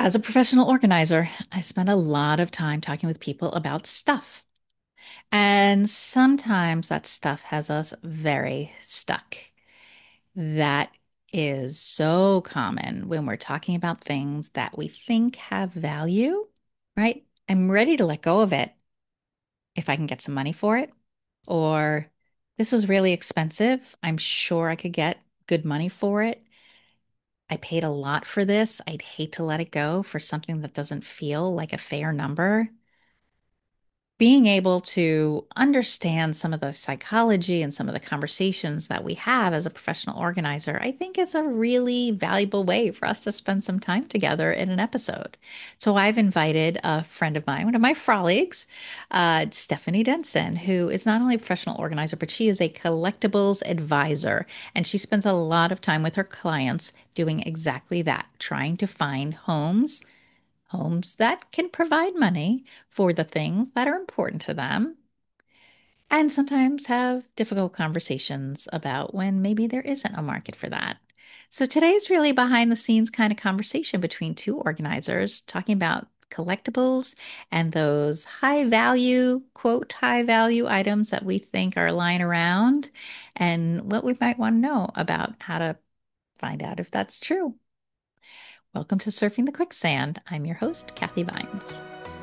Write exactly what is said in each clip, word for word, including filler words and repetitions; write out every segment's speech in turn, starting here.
As a professional organizer, I spend a lot of time talking with people about stuff. And sometimes that stuff has us very stuck. That is so common when we're talking about things that we think have value, right? I'm ready to let go of it if I can get some money for it. Or this was really expensive. I'm sure I could get good money for it. I paid a lot for this. I'd hate to let it go for something that doesn't feel like a fair number. Being able to understand some of the psychology and some of the conversations that we have as a professional organizer, I think is a really valuable way for us to spend some time together in an episode. So I've invited a friend of mine, one of my colleagues, uh, Stephanie Denson, who is not only a professional organizer, but she is a collectibles advisor. And she spends a lot of time with her clients doing exactly that, trying to find homes homes that can provide money for the things that are important to them, and sometimes have difficult conversations about when maybe there isn't a market for that. So today's really behind the scenes kind of conversation between two organizers talking about collectibles and those high value, quote, high value items that we think are lying around and what we might want to know about how to find out if that's true. Welcome to Surfing the Quicksand. I'm your host, Kathy Vines.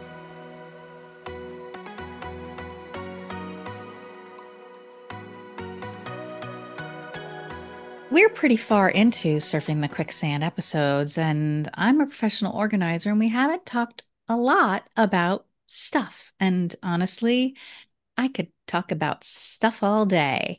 We're pretty far into Surfing the Quicksand episodes, and I'm a professional organizer, and we haven't talked a lot about stuff. And honestly, I could talk about stuff all day.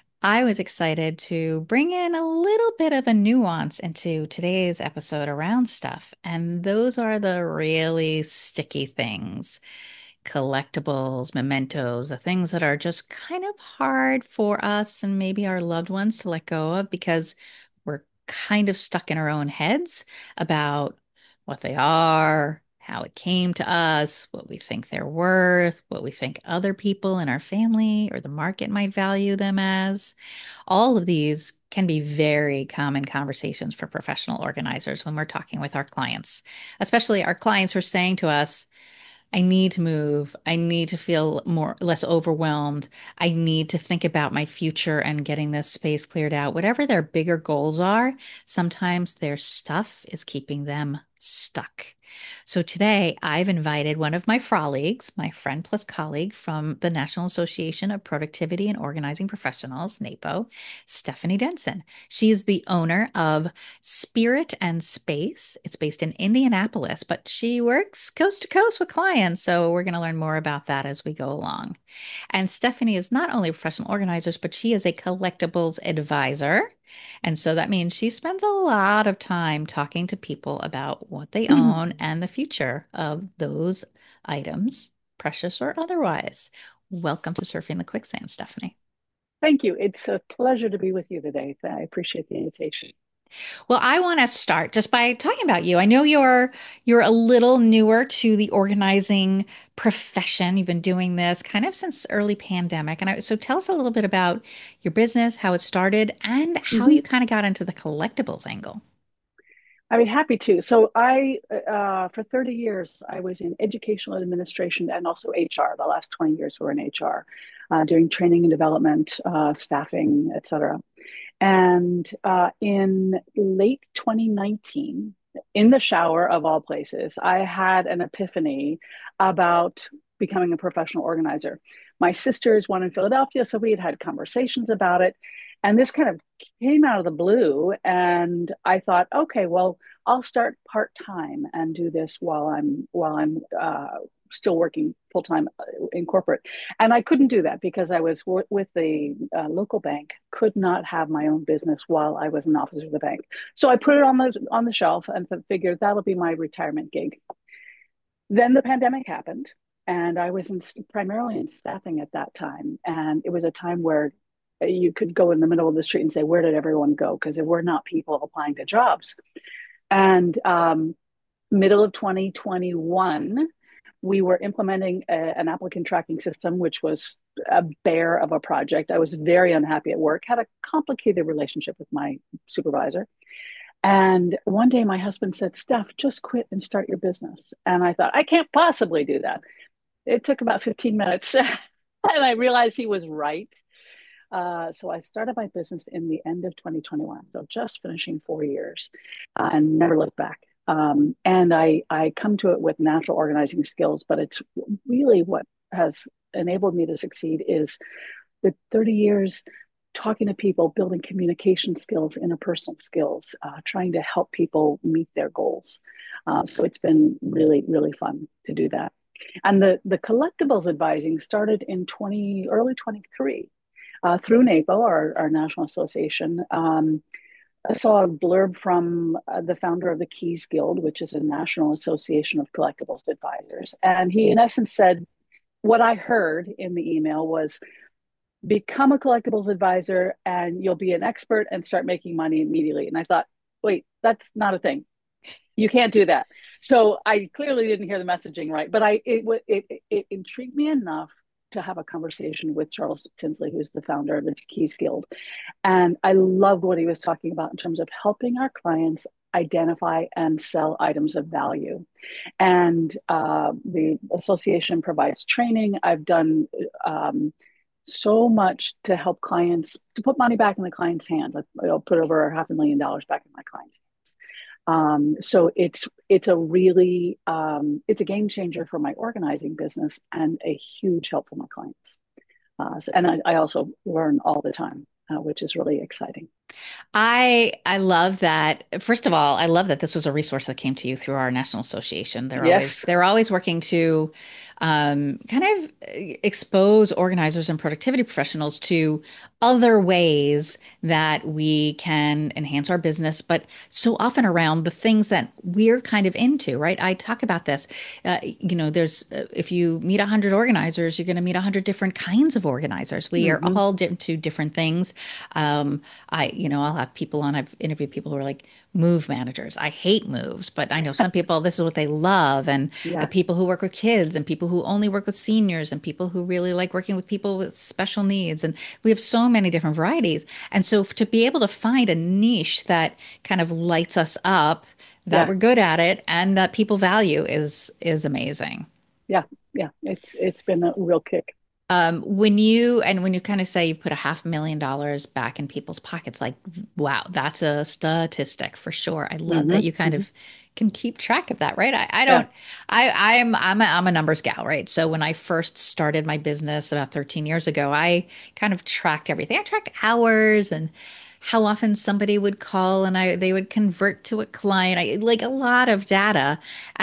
I was excited to bring in a little bit of a nuance into today's episode around stuff, and those are the really sticky things, collectibles, mementos, the things that are just kind of hard for us and maybe our loved ones to let go of because we're kind of stuck in our own heads about what they are, how it came to us, what we think they're worth, what we think other people in our family or the market might value them as. All of these can be very common conversations for professional organizers when we're talking with our clients, especially our clients who are saying to us, I need to move. I need to feel more less overwhelmed. I need to think about my future and getting this space cleared out. Whatever their bigger goals are, sometimes their stuff is keeping them stuck. So today I've invited one of my colleagues, my friend plus colleague from the National Association of Productivity and Organizing Professionals, NAPO, Stephanie Denson. She is the owner of Spirit and Space. It's based in Indianapolis, but she works coast to coast with clients. So we're going to learn more about that as we go along. And Stephanie is not only a professional organizer, but she is a collectibles advisor. And so that means she spends a lot of time talking to people about what they own and the future of those items, precious or otherwise. Welcome to Surfing the Quicksand, Stephanie. Thank you. It's a pleasure to be with you today. I appreciate the invitation. Well, I want to start just by talking about you. I know you're you're a little newer to the organizing profession. You've been doing this kind of since early pandemic. And I, so tell us a little bit about your business, how it started, and how hmm you kind of got into the collectibles angle. I'd be happy to. So I, uh, for thirty years, I was in educational administration and also H R. The last twenty years were in H R, uh, doing training and development, uh, staffing, et cetera. And uh, in late twenty nineteen, in the shower of all places, I had an epiphany about becoming a professional organizer. My sister is one in Philadelphia, so we had had conversations about it. And this kind of came out of the blue. And I thought, okay, well, I'll start part time and do this while I'm while I'm uh, still working full time in corporate. And I couldn't do that because I was w- with the uh, local bank, could not have my own business while I was an officer of the bank. So I put it on the on the shelf and figured that'll be my retirement gig. Then the pandemic happened, and I was in, primarily in staffing at that time. And it was a time where you could go in the middle of the street and say, "Where did everyone go?" Because there were not people applying to jobs. And um, middle of twenty twenty-one, we were implementing a, an applicant tracking system, which was a bear of a project. I was very unhappy at work, had a complicated relationship with my supervisor. And one day my husband said, Steph, just quit and start your business. And I thought, I can't possibly do that. It took about fifteen minutes. And I realized he was right. Uh, so I started my business in the end of twenty twenty-one. So just finishing four years uh, and never looked back. Um, and I, I come to it with natural organizing skills, but it's really what has enabled me to succeed is the thirty years talking to people, building communication skills, interpersonal skills, uh, trying to help people meet their goals. Uh, so it's been really, really fun to do that. And the the collectibles advising started in twenty early twenty-three uh, through NAPO, our, our national association. Um, I saw a blurb from uh, the founder of the Keys Guild, which is a national association of collectibles advisors. And he, in essence, said, what I heard in the email was become a collectibles advisor and you'll be an expert and start making money immediately. And I thought, wait, that's not a thing. You can't do that. So I clearly didn't hear the messaging right, but I it it, it intrigued me enough to have a conversation with Charles Tinsley, who's the founder of the Keys Guild. And I loved what he was talking about in terms of helping our clients identify and sell items of value. And uh, the association provides training. I've done um, so much to help clients to put money back in the client's hands. I'll put over half a million dollars back in my client's hands. Um, so it's it's a really um, it's a game changer for my organizing business and a huge help for my clients. Uh, so, and I, I also learn all the time, uh, which is really exciting. I I love that. First of all, I love that this was a resource that came to you through our national association. They're always Yes. they're always working to um, kind of expose organizers and productivity professionals to other ways that we can enhance our business, but so often around the things that we're kind of into, right? I talk about this. Uh, you know, there's uh, if you meet a hundred organizers, you're going to meet a hundred different kinds of organizers. We are Mm-hmm. all into different things. Um, I, you know, I'll have people on. I've interviewed people who are like move managers. I hate moves, but I know some people, this is what they love. And uh, Yeah. people who work with kids and people who only work with seniors and people who really like working with people with special needs. And we have so many different varieties. And so to be able to find a niche that kind of lights us up, that Yeah. we're good at it and that people value is is amazing. Yeah. Yeah. It's it's been a real kick. Um, when you and when you kind of say you put a half million dollars back in people's pockets, like, wow, that's a statistic for sure. I love Mm-hmm. that you kind Mm-hmm. of can keep track of that, right? I, I Yeah. don't, I, I'm, I'm a, I'm a numbers gal, right? So when I first started my business about thirteen years ago, I kind of tracked everything. I tracked hours and how often somebody would call and I they would convert to a client. I like a lot of data.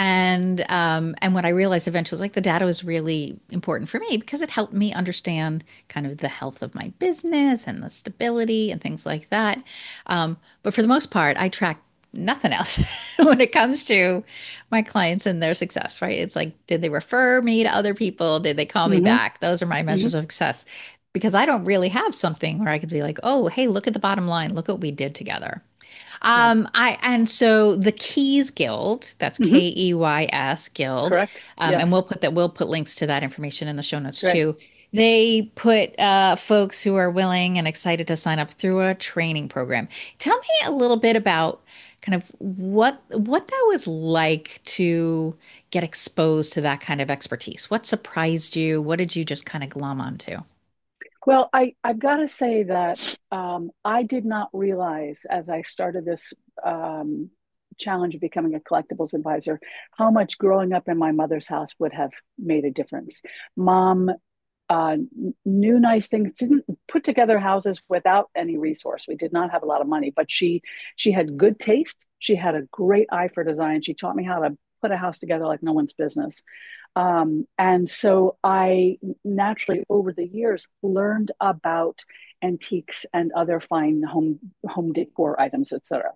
And um, and what I realized eventually was like the data was really important for me because it helped me understand kind of the health of my business and the stability and things like that. Um, but for the most part, I track nothing else when it comes to my clients and their success, right? It's like, did they refer me to other people? Did they call me Mm-hmm. back? Those are my Mm-hmm. measures of success because I don't really have something where I could be like, oh, hey, look at the bottom line. Look what we did together. Right. Um, I and so the Keys Guild, that's Mm-hmm. K E Y S Guild, Correct. um, and Yes. we'll put that we'll put links to that information in the show notes Great. too. They put uh, folks who are willing and excited to sign up through a training program. Tell me a little bit about kind of what what that was like to get exposed to that kind of expertise. What surprised you? What did you just kind of glom onto? Well, I, I've got to say that um, I did not realize as I started this um, challenge of becoming a collectibles advisor how much growing up in my mother's house would have made a difference. Mom uh, knew nice things, didn't put together houses without any resource. We did not have a lot of money, but she she had good taste. She had a great eye for design. She taught me how to put a house together like no one's business. Um, and so I naturally, over the years, learned about antiques and other fine home home decor items, et cetera.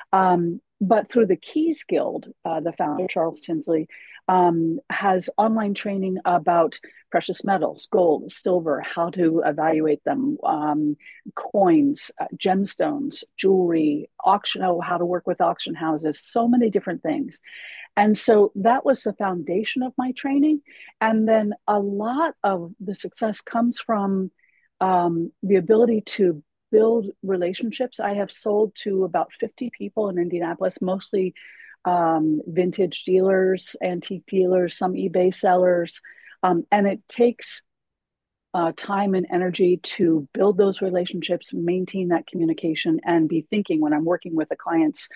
Um, but through the Keys Guild, uh, the founder, Charles Tinsley, um, has online training about precious metals, gold, silver, how to evaluate them, um, coins, uh, gemstones, jewelry, auction, oh, how to work with auction houses, so many different things. And so that was the foundation of my training. And then a lot of the success comes from um, the ability to build relationships. I have sold to about fifty people in Indianapolis, mostly um, vintage dealers, antique dealers, some eBay sellers. Um, and it takes uh, time and energy to build those relationships, maintain that communication, and be thinking when I'm working with a client's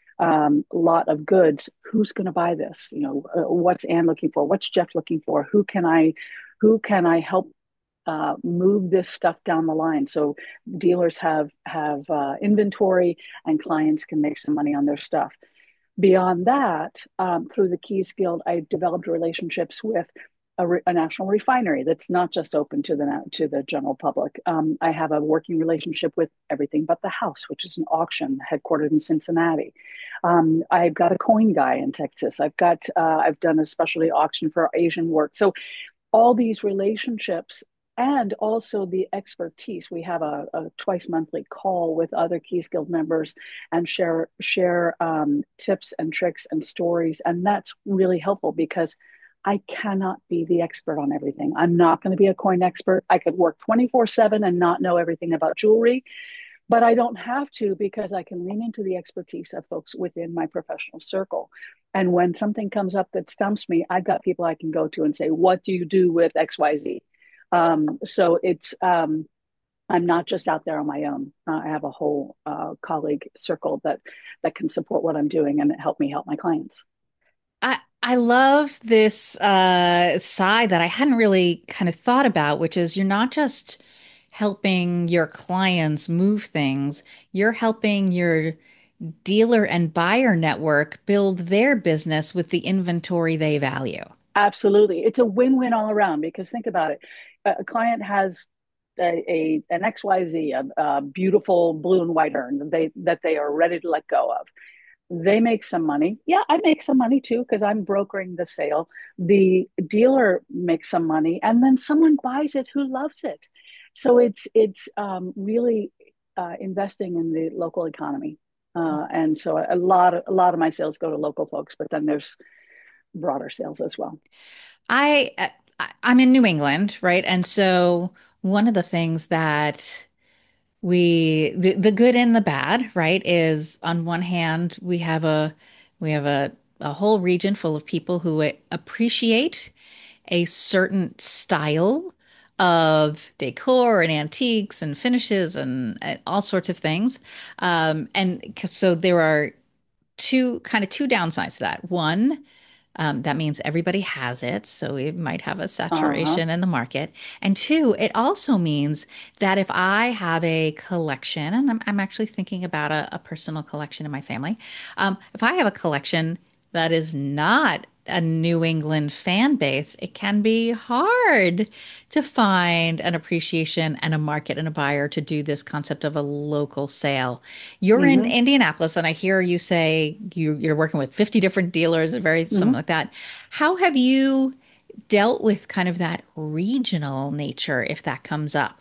um, lot of goods, who's going to buy this? You know, uh, what's Anne looking for? What's Jeff looking for? Who can I, who can I help uh, move this stuff down the line so dealers have have uh, inventory and clients can make some money on their stuff. Beyond that, um, through the Keys Guild, I developed relationships with a, re- a national refinery that's not just open to the to the general public. Um, I have a working relationship with Everything But the House, which is an auction headquartered in Cincinnati. Um, I've got a coin guy in Texas. I've got uh, I've done a specialty auction for Asian work. So all these relationships and also the expertise. We have a, a twice monthly call with other Keys Guild members and share share um, tips and tricks and stories, and that's really helpful because I cannot be the expert on everything. I'm not going to be a coin expert. I could work twenty-four seven and not know everything about jewelry, but I don't have to because I can lean into the expertise of folks within my professional circle. And when something comes up that stumps me, I've got people I can go to and say, what do you do with X Y Z? Um, so it's, um, I'm not just out there on my own. Uh, I have a whole uh, colleague circle that that can support what I'm doing and help me help my clients. I I love this uh, side that I hadn't really kind of thought about, which is you're not just helping your clients move things, you're helping your dealer and buyer network build their business with the inventory they value. Absolutely, it's a win-win all around because think about it: a client has a, a an X Y Z, a, a beautiful blue and white urn that they that they are ready to let go of. They make some money. Yeah, I make some money too because I'm brokering the sale. The dealer makes some money, and then someone buys it who loves it. So it's it's um, really uh, investing in the local economy. Uh, and so a lot of a lot of my sales go to local folks, but then there's broader sales as well. I I- I'm in New England, right? And so one of the things that we the, the good and the bad, right, is on one hand we have a we have a a whole region full of people who appreciate a certain style of decor and antiques and finishes and, and all sorts of things. Um, and so there are two kind of two downsides to that. One, um, that means everybody has it, so we might have a Uh-huh. saturation in the market. And two, it also means that if I have a collection, and I'm, I'm actually thinking about a, a personal collection in my family, um, if I have a collection that is not a New England fan base, it can be hard to find an appreciation and a market and a buyer to do this concept of a local sale. You're in Mm-hmm. Indianapolis, and I hear you say you, you're working with fifty different dealers and very something Mm-hmm. like that. How have you dealt with kind of that regional nature if that comes up?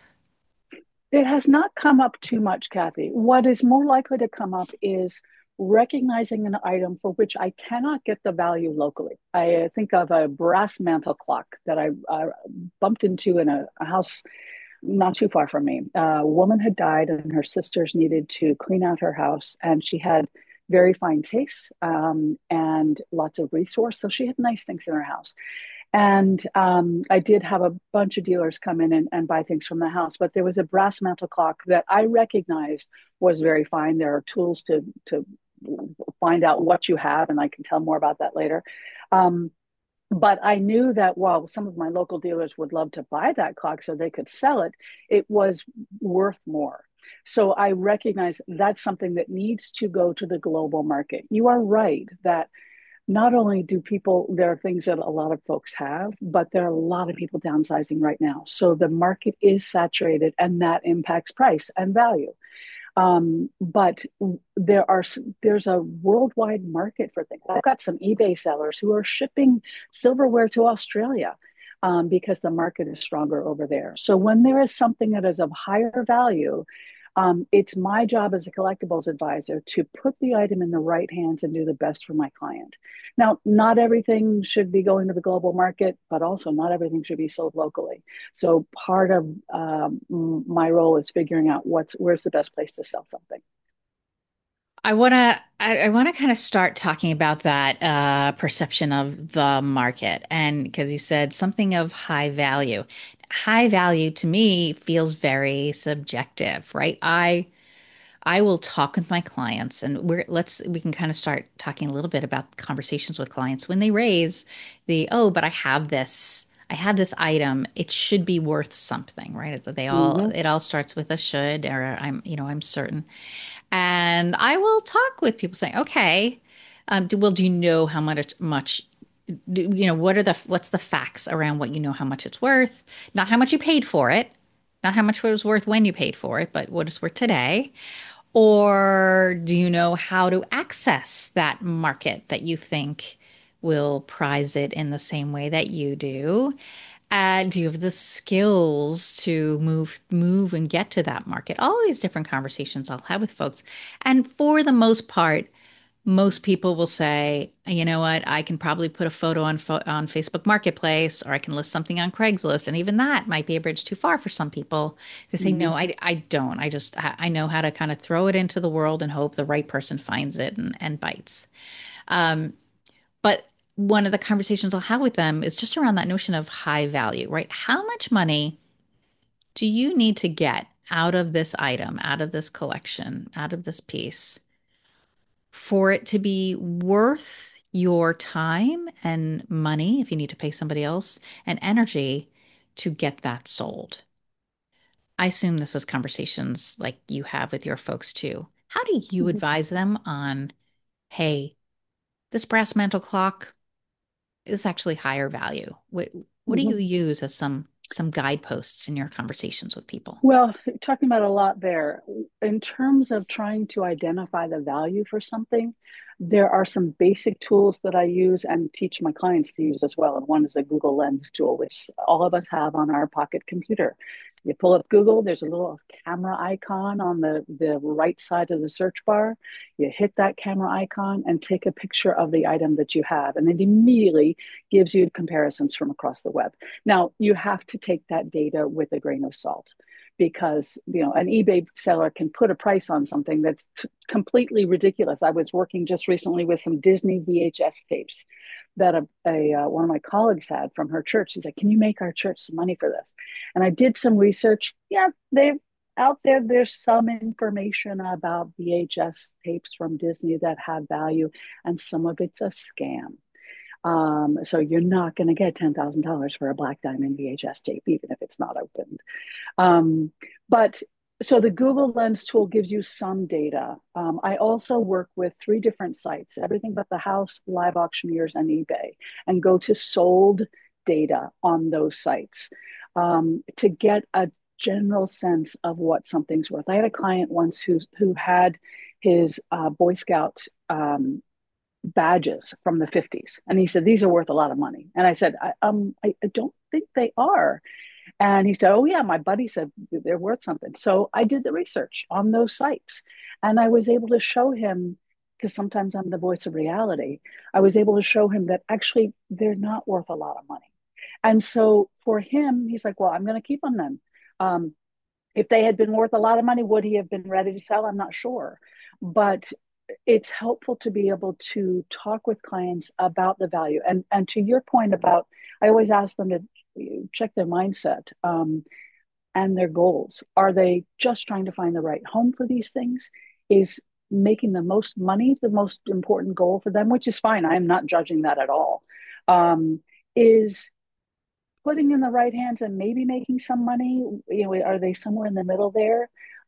It has not come up too much, Kathy. What is more likely to come up is recognizing an item for which I cannot get the value locally. I think of a brass mantle clock that I, I bumped into in a, a house not too far from me. Uh, a woman had died, and her sisters needed to clean out her house, and she had very fine taste um, and lots of resource. So she had nice things in her house. And um, I did have a bunch of dealers come in and, and buy things from the house, but there was a brass mantle clock that I recognized was very fine. There are tools to to find out what you have, and I can tell more about that later. Um, but I knew that while some of my local dealers would love to buy that clock so they could sell it, it was worth more. So I recognize that's something that needs to go to the global market. You are right that not only do people, there are things that a lot of folks have, but there are a lot of people downsizing right now. So the market is saturated and that impacts price and value. Um, but there are there's a worldwide market for things. I've got some eBay sellers who are shipping silverware to Australia um, because the market is stronger over there. So when there is something that is of higher value, Um, it's my job as a collectibles advisor to put the item in the right hands and do the best for my client. Now, not everything should be going to the global market, but also not everything should be sold locally. So part of um, my role is figuring out what's where's the best place to sell something. I want to I, I want to kind of start talking about that uh, perception of the market. And because you said something of high value. High value to me feels very subjective, right? I I will talk with my clients and we're let's we can kind of start talking a little bit about conversations with clients when they raise the, oh, but I have this I have this item. It should be worth something, right? They all Mm-hmm. it all starts with a should, or I'm, you know, I'm certain. And I will talk with people saying, okay, um, do, well, do you know how much much do, you know, what are the what's the facts around what you know how much it's worth? Not how much you paid for it, not how much it was worth when you paid for it, but what it's worth today. Or do you know how to access that market that you think will prize it in the same way that you do? Uh, do you have the skills to move move and get to that market? All of these different conversations I'll have with folks. And for the most part, most people will say, you know what, I can probably put a photo on fo on Facebook Marketplace, or I can list something on Craigslist. And even that might be a bridge too far for some people to say, Mm-hmm. no, I, I don't. I just, I, I know how to kind of throw it into the world and hope the right person finds it and, and bites. Um, but one of the conversations I'll have with them is just around that notion of high value, right? How much money do you need to get out of this item, out of this collection, out of this piece for it to be worth your time and money, if you need to pay somebody else, and energy to get that sold? I assume this is conversations like you have with your folks too. How do you Mm-hmm. advise them on, hey, this brass mantle clock is actually higher value? What what do Mm-hmm. you use as some some guideposts in your conversations with people? Well, talking about a lot there. In terms of trying to identify the value for something, there are some basic tools that I use and teach my clients to use as well. And one is a Google Lens tool, which all of us have on our pocket computer. You pull up Google, there's a little camera icon on the, the right side of the search bar. You hit that camera icon and take a picture of the item that you have, and it immediately gives you comparisons from across the web. Now, you have to take that data with a grain of salt, because you know an eBay seller can put a price on something that's t- completely ridiculous. I was working just recently with some Disney V H S tapes that a, a uh, one of my colleagues had from her church. She's like, "Can you make our church some money for this?" And I did some research. Yeah, they out there. There's some information about V H S tapes from Disney that have value, and some of it's a scam. Um, so you're not going to get ten thousand dollars for a black diamond V H S tape, even if it's not opened. Um, but so the Google Lens tool gives you some data. Um, I also work with three different sites, Everything But the House, Live Auctioneers, and eBay, and go to sold data on those sites um, to get a general sense of what something's worth. I had a client once who who had his uh, Boy Scout um, badges from the fifties, and he said these are worth a lot of money. And I said, I, um, I, I don't think they are. And he said, "Oh, yeah, my buddy said they're worth something." So I did the research on those sites, and I was able to show him, because sometimes I'm the voice of reality, I was able to show him that actually they're not worth a lot of money. And so for him, he's like, "Well, I'm going to keep them then." Um, if they had been worth a lot of money, would he have been ready to sell? I'm not sure. But it's helpful to be able to talk with clients about the value. And, and to your point about, I always ask them to check their mindset um, and their goals. Are they just trying to find the right home for these things? Is making the most money the most important goal for them, which is fine. I'm not judging that at all. Um, is putting in the right hands and maybe making some money, you know, are they somewhere in the middle there?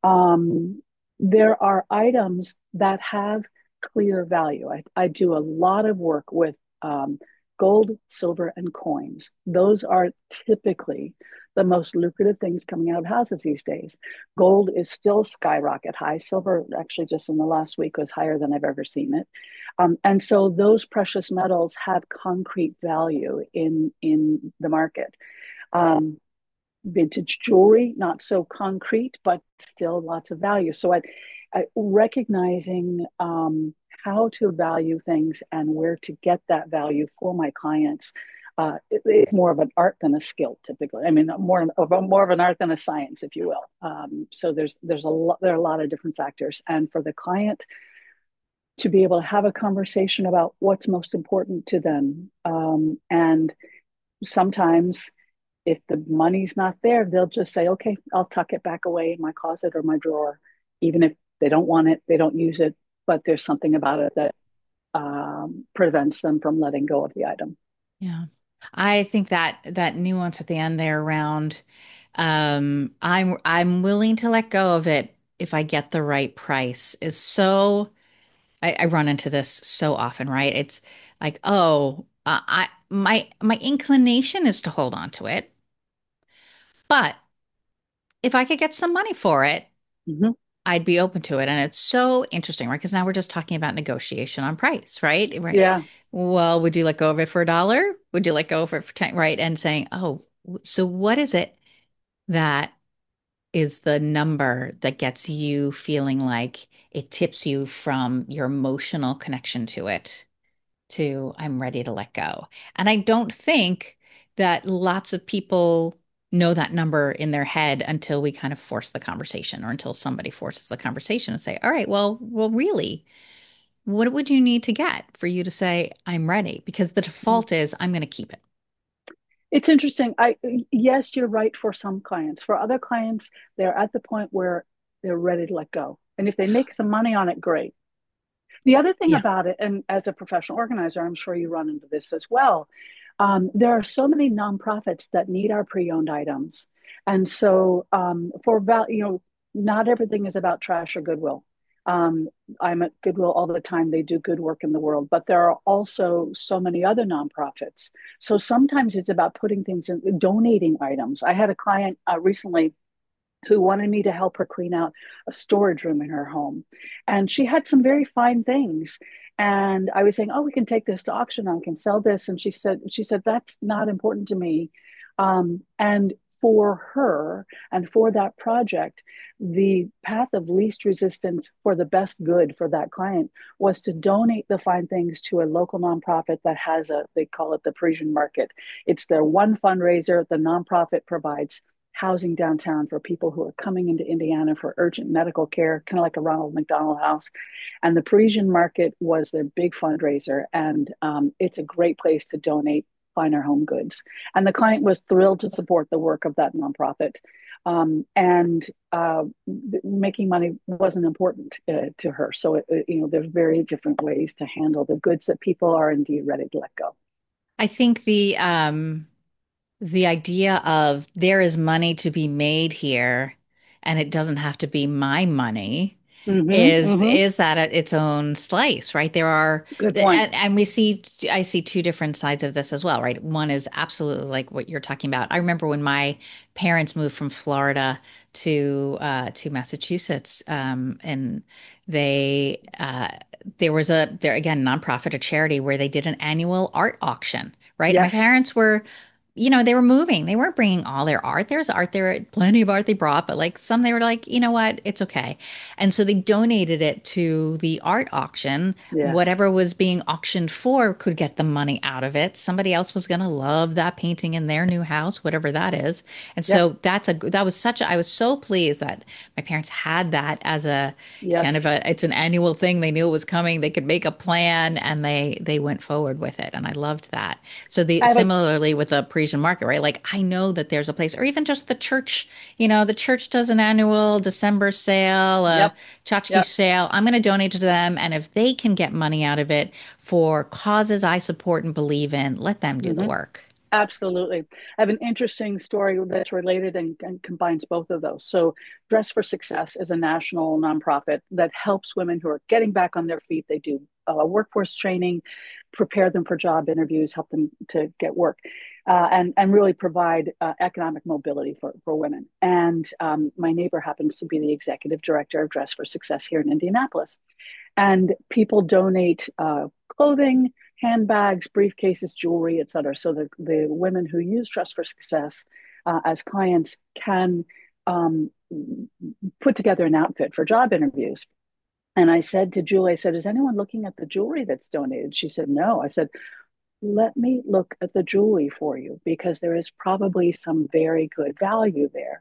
Um, there are items that have clear value. I, I do a lot of work with um, gold, silver, and coins. Those are typically the most lucrative things coming out of houses these days. Gold is still skyrocket high. Silver, actually, just in the last week, was higher than I've ever seen it. Um, and so those precious metals have concrete value in in the market. Um, vintage jewelry, not so concrete, but still lots of value. So I, I recognizing um, how to value things and where to get that value for my clients. Uh, it, it's more of an art than a skill, typically. I mean, more of a, more of an art than a science, if you will. Um, so there's there's a lot there are a lot of different factors, and for the client to be able to have a conversation about what's most important to them, um, and sometimes if the money's not there, they'll just say, okay, I'll tuck it back away in my closet or my drawer. Even if they don't want it, they don't use it, but there's something about it that um, prevents them from letting go of the item. Yeah. I think that that nuance at the end there around um I'm I'm willing to let go of it if I get the right price is so I, I run into this so often, right? It's like, oh, uh, I my my inclination is to hold on to it, but if I could get some money for it, Mm-hmm. I'd be open to it. And it's so interesting, right? Because now we're just talking about negotiation on price, right? Right. Yeah. Well, would you let go of it for a dollar? Would you let go of it for ten? Right. And saying, oh, so what is it that is the number that gets you feeling like it tips you from your emotional connection to it to I'm ready to let go? And I don't think that lots of people know that number in their head until we kind of force the conversation or until somebody forces the conversation and say, all right, well, well, really, what would you need to get for you to say I'm ready? Because the default is I'm going to keep it. It's interesting. I yes, you're right for some clients. For other clients, they're at the point where they're ready to let go. And if they make some money on it, great. The other thing Yeah. about it, and as a professional organizer, I'm sure you run into this as well. Um, there are so many nonprofits that need our pre-owned items, and so um, for val, you know, not everything is about trash or Goodwill. Um, I'm at Goodwill all the time. They do good work in the world, but there are also so many other nonprofits. So sometimes it's about putting things in, donating items. I had a client uh, recently who wanted me to help her clean out a storage room in her home. And she had some very fine things. And I was saying, oh, we can take this to auction. I can sell this. And she said, she said, that's not important to me. Um, and for her and for that project, the path of least resistance for the best good for that client was to donate the fine things to a local nonprofit that has a, they call it the Parisian Market. It's their one fundraiser. The nonprofit provides housing downtown for people who are coming into Indiana for urgent medical care, kind of like a Ronald McDonald House. And the Parisian Market was their big fundraiser. And um, it's a great place to donate finer home goods. And the client was thrilled to support the work of that nonprofit. Um, and uh, making money wasn't important uh, to her. So, it, you know, there's very different ways to handle the goods that people are indeed ready to let go. I think the um the idea of there is money to be made here and it doesn't have to be my money Mm-hmm, is mm-hmm. is that a, its own slice, right? There are Good point. and, and we see I see two different sides of this as well, right? One is absolutely like what you're talking about. I remember when my parents moved from Florida to uh to Massachusetts, um and they uh there was a there again nonprofit, a charity where they did an annual art auction, right? And my Yes. parents were you know, they were moving. They weren't bringing all their art. There's art there, plenty of art they brought, but like some they were like, you know what, it's okay. And so they donated it to the art auction. Yes. Whatever was being auctioned for could get the money out of it. Somebody else was going to love that painting in their new house, whatever that is. And Yep. so that's a that was such a, I was so pleased that my parents had that as a kind of Yes. a it's an annual thing. They knew it was coming. They could make a plan and they they went forward with it. And I loved that. So the I have a similarly with the Parisian market, right? Like I know that there's a place, or even just the church. You know, the church does an annual December sale, a yep. tchotchke Yep. sale. I'm going to donate to them, and if they can get money out of it for causes I support and believe in, let them do the Hmm. work. Absolutely. I have an interesting story that's related and, and combines both of those. So, Dress for Success is a national nonprofit that helps women who are getting back on their feet. They do uh, workforce training, prepare them for job interviews, help them to get work, uh, and and really provide uh, economic mobility for for women. And um, my neighbor happens to be the executive director of Dress for Success here in Indianapolis. And people donate uh, clothing, handbags, briefcases, jewelry, et cetera. So the, the women who use Dress for Success uh, as clients can um, put together an outfit for job interviews. And I said to Julie, I said, is anyone looking at the jewelry that's donated? She said, no. I said, let me look at the jewelry for you because there is probably some very good value there.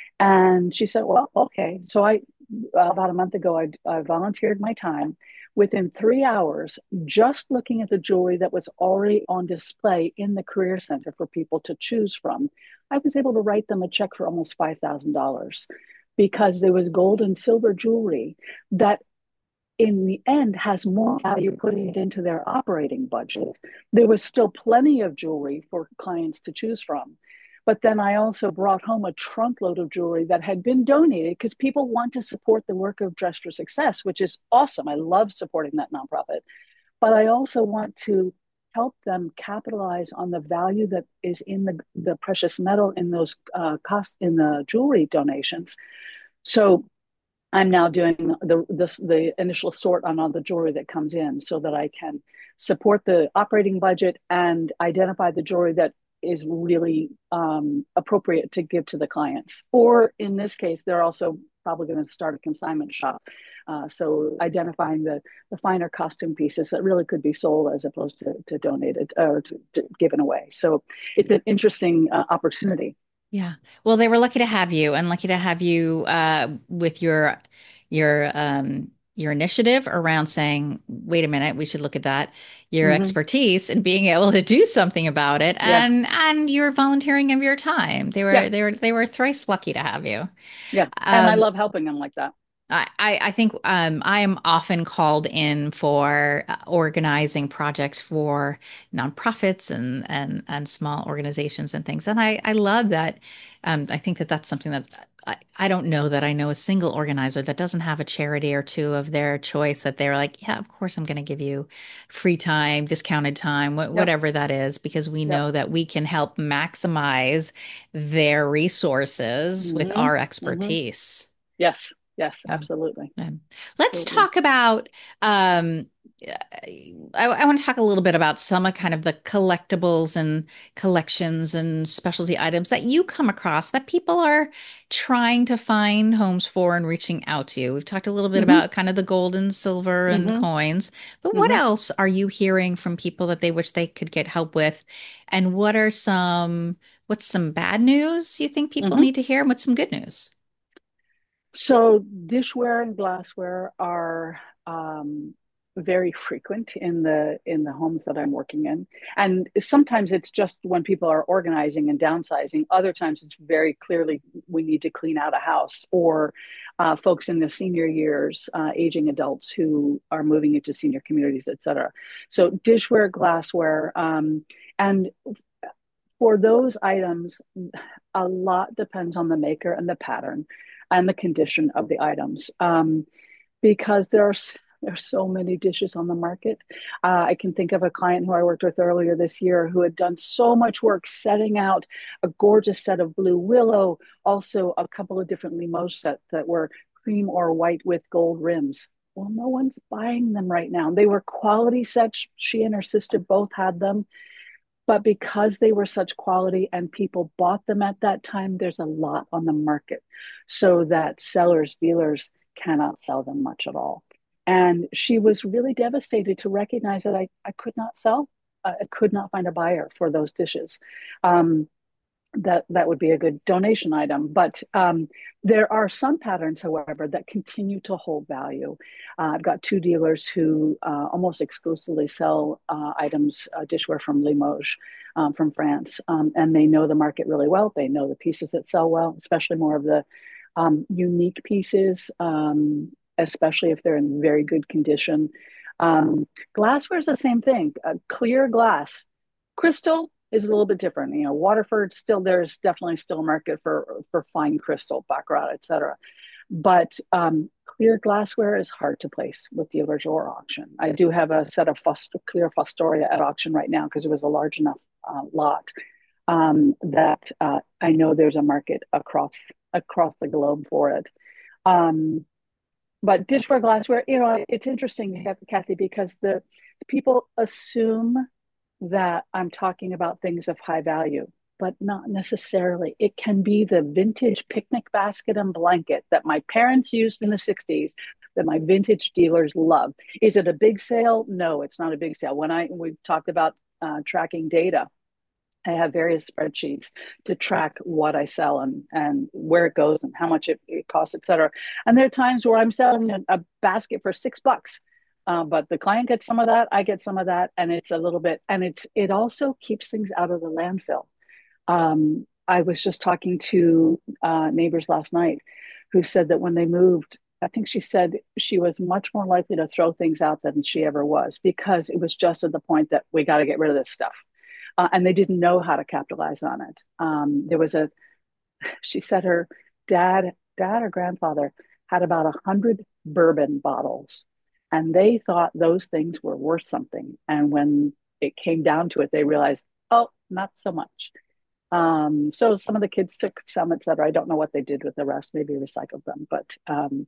And she said, well, okay. So I, about a month ago, I, I volunteered my time. Within three hours, just looking at the jewelry that was already on display in the Career Center for people to choose from, I was able to write them a check for almost five thousand dollars because there was gold and silver jewelry that in the end has more value putting it into their operating budget. There was still plenty of jewelry for clients to choose from. But then I also brought home a trunkload of jewelry that had been donated because people want to support the work of Dress for Success, which is awesome. I love supporting that nonprofit. But I also want to help them capitalize on the value that is in the, the precious metal in those uh, cost in the jewelry donations. So I'm now doing the this, the initial sort on all the jewelry that comes in so that I can support the operating budget and identify the jewelry that is really um, appropriate to give to the clients. Or in this case, they're also probably going to start a consignment shop. Uh, so identifying the, the finer costume pieces that really could be sold as opposed to, to donated or to, to given away. So it's an interesting uh, opportunity. Yeah. Well, they were lucky to have you and lucky to have you uh, with your your um your initiative around saying, wait a minute, we should look at that, your Mm-hmm. expertise and being able to do something about it Yeah. and and your volunteering of your time. They Yeah. were they were they were thrice lucky to have you. Yeah. And I Um, love helping them like that. I, I I think um, I am often called in for uh, organizing projects for nonprofits and, and, and small organizations and things. And I, I love that. Um, I think that that's something that I, I don't know that I know a single organizer that doesn't have a charity or two of their choice that they're like, yeah, of course, I'm going to give you free time, discounted time, wh Yep. whatever that is, because we Yep. know that we can help maximize their resources with Mm-hmm. our Mm-hmm. expertise. Yes. Yes. Um, Absolutely. um, let's Absolutely. talk about. Um, I, I want to talk a little bit about some of kind of the collectibles and collections and specialty items that you come across that people are trying to find homes for and reaching out to you. We've talked a little bit Mm-hmm. about kind of the gold and silver and Mm-hmm. coins, but what Mm-hmm. else are you hearing from people that they wish they could get help with? And what are some, what's some bad news you think people Mm-hmm. need to hear? And what's some good news? So dishware and glassware are um, very frequent in the in the homes that I'm working in, and sometimes it's just when people are organizing and downsizing. Other times it's very clearly we need to clean out a house, or uh, folks in the senior years, uh, aging adults who are moving into senior communities, et cetera. So dishware, glassware, um, and for those items, a lot depends on the maker and the pattern and the condition of the items. Um, because there's there's so many dishes on the market. Uh, I can think of a client who I worked with earlier this year who had done so much work setting out a gorgeous set of blue willow, also a couple of different Limoges sets that were cream or white with gold rims. Well, no one's buying them right now. They were quality sets. She and her sister both had them, but because they were such quality and people bought them at that time, there's a lot on the market so that sellers, dealers cannot sell them much at all. And she was really devastated to recognize that I, I could not sell, uh, I could not find a buyer for those dishes. Um, that that would be a good donation item. But um, there are some patterns, however, that continue to hold value. Uh, I've got two dealers who uh, almost exclusively sell uh, items, uh, dishware from Limoges, um, from France, um, and they know the market really well. They know the pieces that sell well, especially more of the um, unique pieces, um, especially if they're in very good condition. Um, glassware is the same thing. Uh, clear glass, crystal is a little bit different. You know, Waterford still there's definitely still a market for for fine crystal, baccarat, et cetera. But um, clear glassware is hard to place with dealers or auction. I do have a set of Fust- clear Fostoria at auction right now because it was a large enough uh, lot um, that uh, I know there's a market across across the globe for it. Um, but dishware, glassware, you know, it's interesting, Kathy, because the people assume that I'm talking about things of high value. but not necessarily. It can be the vintage picnic basket and blanket that my parents used in the sixties that my vintage dealers love. Is it a big sale? No, it's not a big sale. When I we've talked about uh, tracking data, I have various spreadsheets to track what I sell and, and where it goes and how much it, it costs, et cetera. And there are times where I'm selling a, a basket for six bucks. Uh, but the client gets some of that, I get some of that, and it's a little bit, and it's it also keeps things out of the landfill. Um, I was just talking to uh, neighbors last night who said that when they moved, I think she said she was much more likely to throw things out than she ever was because it was just at the point that we got to get rid of this stuff. Uh, and they didn't know how to capitalize on it. Um, there was a, she said her dad, dad or grandfather had about a hundred bourbon bottles, and they thought those things were worth something. And when it came down to it, they realized, oh, not so much. Um, so some of the kids took some, et cetera. I don't know what they did with the rest, maybe recycled them, but um,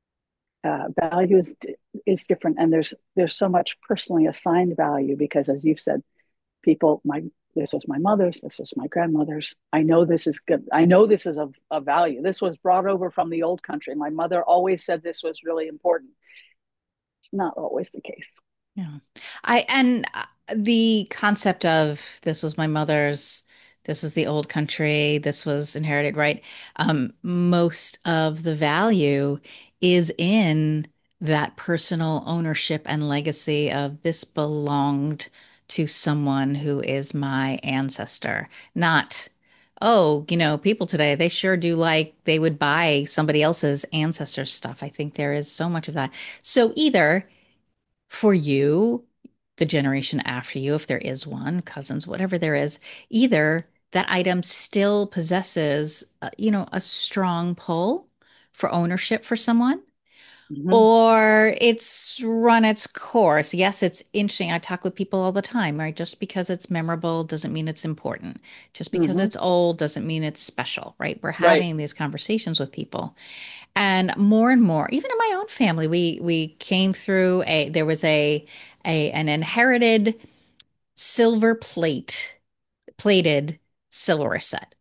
uh, value is, is different. And there's, there's so much personally assigned value because as you've said, people, my, this was my mother's, this was my grandmother's. I know this is good. I know this is of, of value. This was brought over from the old country. My mother always said this was really important. It's not always the case. Yeah. I and uh, the concept of this was my mother's, this is the old country, this was inherited, right? Um, most of the value is in that personal ownership and legacy of this belonged to someone who is my ancestor, not, oh, you know, people today, they sure do like they would buy somebody else's ancestor stuff. I think there is so much of that. So either for you, the generation after you, if there is one, cousins, whatever there is, either that item still possesses, uh, you know, a strong pull for ownership for someone, Mm-hmm. or it's run its course. Yes, it's interesting. I talk with people all the time, right? Just because it's memorable doesn't mean it's important. Just because Mm-hmm. it's old doesn't mean it's special, right? We're Right. having these conversations with people. And more and more, even in my own family, we we came through a there was a a an inherited silver plate plated silverware set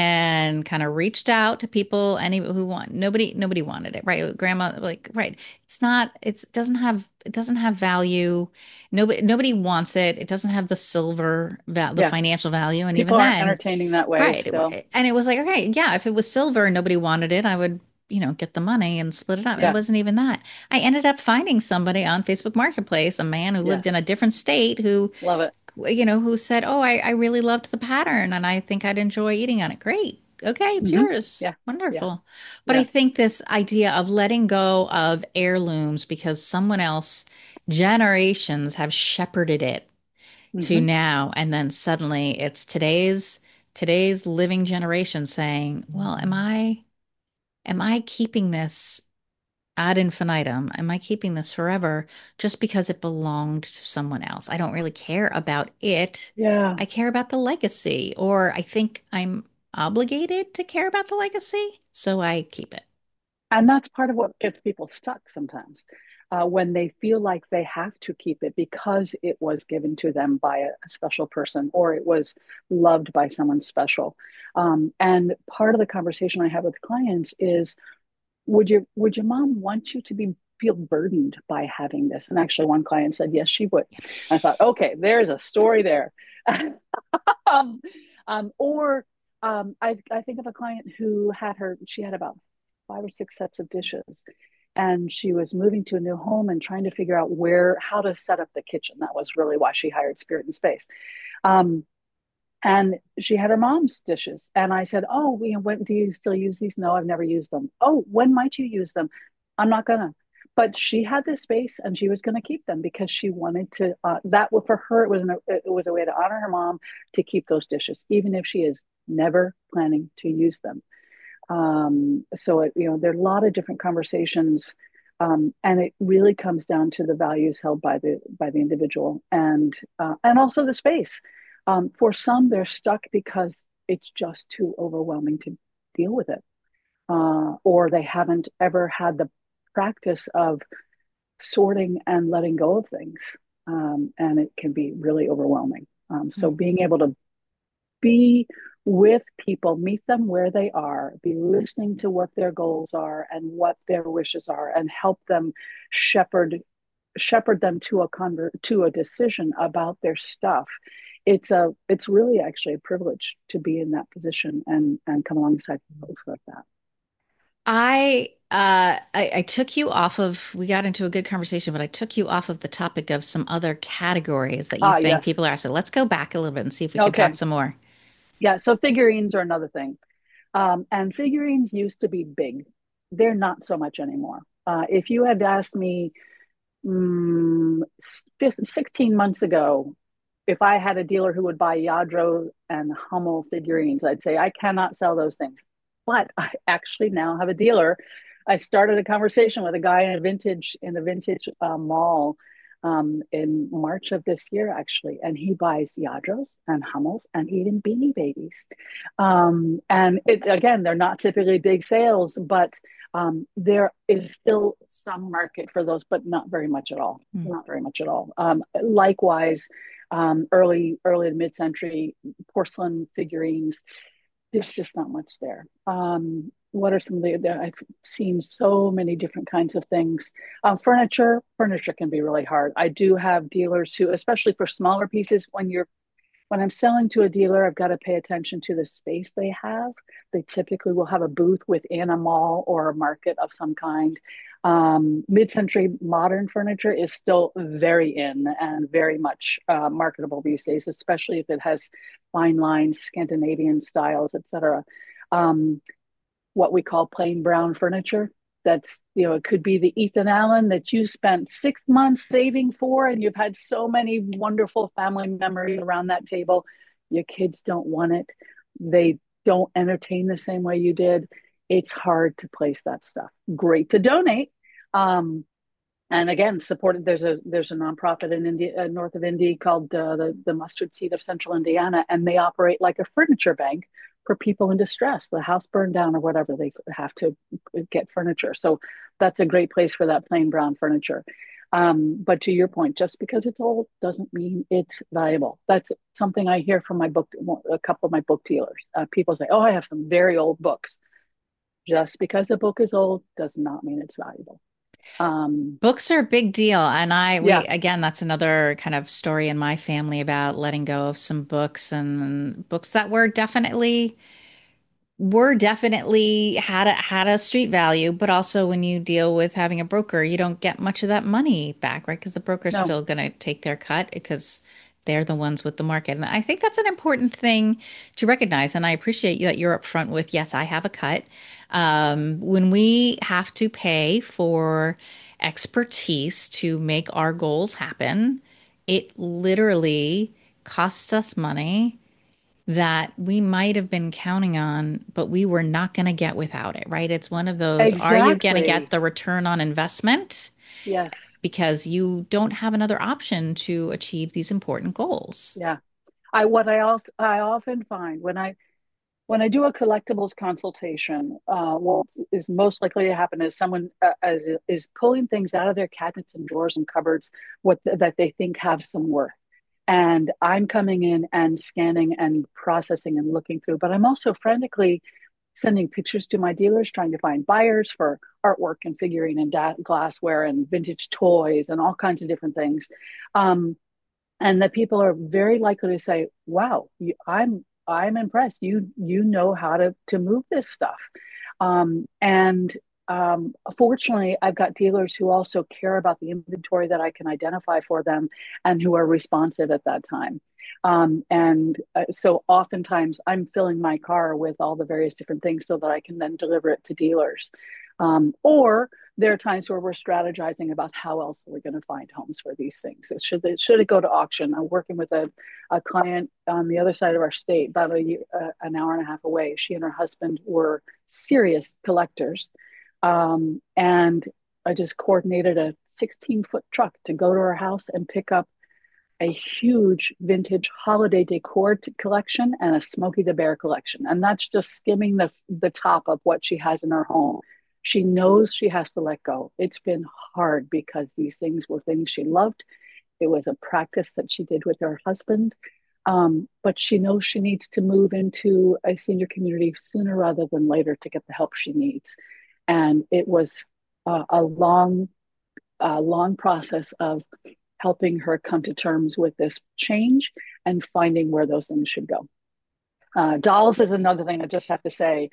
and kind of reached out to people any who want nobody nobody wanted it, right? Grandma, like, right, it's not it's it doesn't have it doesn't have value. Nobody nobody wants it. It doesn't have the silver val the Yeah. financial value, and even People aren't then, entertaining that way right. still. It, and it was like, okay, yeah, if it was silver and nobody wanted it, I would, you know, get the money and split it up. It Yeah. wasn't even that. I ended up finding somebody on Facebook Marketplace, a man who lived in Yes. a different state who, Love it. you know, who said, oh, I, I really loved the pattern and I think I'd enjoy eating on it. Great. Okay, it's Mm-hmm. yours. Yeah. Yeah. Wonderful. But I Yeah. think this idea of letting go of heirlooms because someone else, generations have shepherded it to Mm-hmm. now, and then suddenly it's today's today's living generation saying, well, am I am I keeping this ad infinitum? Am I keeping this forever just because it belonged to someone else? I don't really care about it. Yeah. I care about the legacy, or I think I'm obligated to care about the legacy, so I keep it. And that's part of what gets people stuck sometimes uh, when they feel like they have to keep it because it was given to them by a, a special person or it was loved by someone special. Um, and part of the conversation I have with clients is, would your would your mom want you to be feel burdened by having this? And actually, one client said yes, she would. I thought, okay, there's a story there. um, um, or um, I, I think of a client who had her, she had about five or six sets of dishes. And she was moving to a new home and trying to figure out where, how to set up the kitchen. That was really why she hired Spirit and Space. Um, and she had her mom's dishes. And I said, oh, you know, when do you still use these? No, I've never used them. Oh, when might you use them? I'm not gonna. But she had this space and she was going to keep them because she wanted to. Uh, that for her, it was an, it was a way to honor her mom to keep those dishes, even if she is never planning to use them. Um, so it, you know, there are a lot of different conversations, um, and it really comes down to the values held by the by the individual and uh, and also the space. Um, for some, they're stuck because it's just too overwhelming to deal with it, uh, or they haven't ever had the practice of sorting and letting go of things, um, and it can be really overwhelming. Um, so being able to be with people, meet them where they are, be listening to what their goals are and what their wishes are, and help them shepherd shepherd them to a convert to a decision about their stuff. It's a it's really actually a privilege to be in that position and and come alongside folks like that. I uh I, I took you off of we got into a good conversation, but I took you off of the topic of some other categories that you Ah, think yes. people are. So let's go back a little bit and see if we can talk Okay. some more. Yeah. So figurines are another thing. Um, and figurines used to be big. They're not so much anymore. Uh, if you had asked me mm, sixteen months ago, if I had a dealer who would buy Lladró and Hummel figurines, I'd say I cannot sell those things. But I actually now have a dealer. I started a conversation with a guy in a vintage in a vintage uh, mall um, in March of this year, actually, and he buys Lladrós and Hummels and even Beanie Babies. Um, and it, again, they're not typically big sales, but um, there is still some market for those, but not very much at all. Hmm. Not very much at all. Um, likewise, um, early early to mid century porcelain figurines. There's just not much there. Um, what are some of the, the I've seen so many different kinds of things. Um, furniture, furniture can be really hard. I do have dealers who, especially for smaller pieces, when you're when I'm selling to a dealer, I've got to pay attention to the space they have. They typically will have a booth within a mall or a market of some kind. Um, mid-century modern furniture is still very in and very much uh, marketable these days, especially if it has fine lines, Scandinavian styles, et cetera. Um, what we call plain brown furniture. That's, you know, it could be the Ethan Allen that you spent six months saving for, and you've had so many wonderful family memories around that table. Your kids don't want it. They don't entertain the same way you did. It's hard to place that stuff. Great to donate. Um, and again, supported. There's a there's a nonprofit in India, uh, north of Indy, called uh, the the Mustard Seed of Central Indiana, and they operate like a furniture bank for people in distress. The house burned down or whatever, they have to get furniture. So that's a great place for that plain brown furniture. Um, but to your point, just because it's old doesn't mean it's valuable. That's something I hear from my book, a couple of my book dealers. Uh, people say, "Oh, I have some very old books." Just because a book is old does not mean it's valuable. Um, Books are a big deal. And I, we, yeah, again, that's another kind of story in my family about letting go of some books and books that were definitely were definitely had a had a street value, but also when you deal with having a broker, you don't get much of that money back, right? Because the broker's no, still going to take their cut because they're the ones with the market. And I think that's an important thing to recognize. And I appreciate you that you're upfront with, yes, I have a cut. Um, when we have to pay for expertise to make our goals happen, it literally costs us money that we might have been counting on, but we were not going to get without it, right? It's one of those, are you going to get exactly. the return on investment? Yes. Because you don't have another option to achieve these important goals. Yeah. I what I also I often find when I when I do a collectibles consultation, uh, what is most likely to happen is someone uh, is, is pulling things out of their cabinets and drawers and cupboards what that they think have some worth. And I'm coming in and scanning and processing and looking through, but I'm also frantically sending pictures to my dealers, trying to find buyers for artwork and figurine and da- glassware and vintage toys and all kinds of different things. Um, and that people are very likely to say, "Wow, you, I'm I'm impressed. You you know how to to move this stuff." Um, and um, Fortunately, I've got dealers who also care about the inventory that I can identify for them and who are responsive at that time. Um, and uh, so oftentimes I'm filling my car with all the various different things so that I can then deliver it to dealers. Um, or there are times where we're strategizing about how else we're going to find homes for these things. It should, it, should it go to auction? I'm working with a, a client on the other side of our state, about a year, uh, an hour and a half away. She and her husband were serious collectors. Um, and I just coordinated a sixteen foot truck to go to her house and pick up a huge vintage holiday decor collection and a Smokey the Bear collection. And that's just skimming the, the top of what she has in her home. She knows she has to let go. It's been hard because these things were things she loved. It was a practice that she did with her husband. Um, but she knows she needs to move into a senior community sooner rather than later to get the help she needs. And it was uh, a long, uh, long process of helping her come to terms with this change and finding where those things should go. Uh, dolls is another thing I just have to say.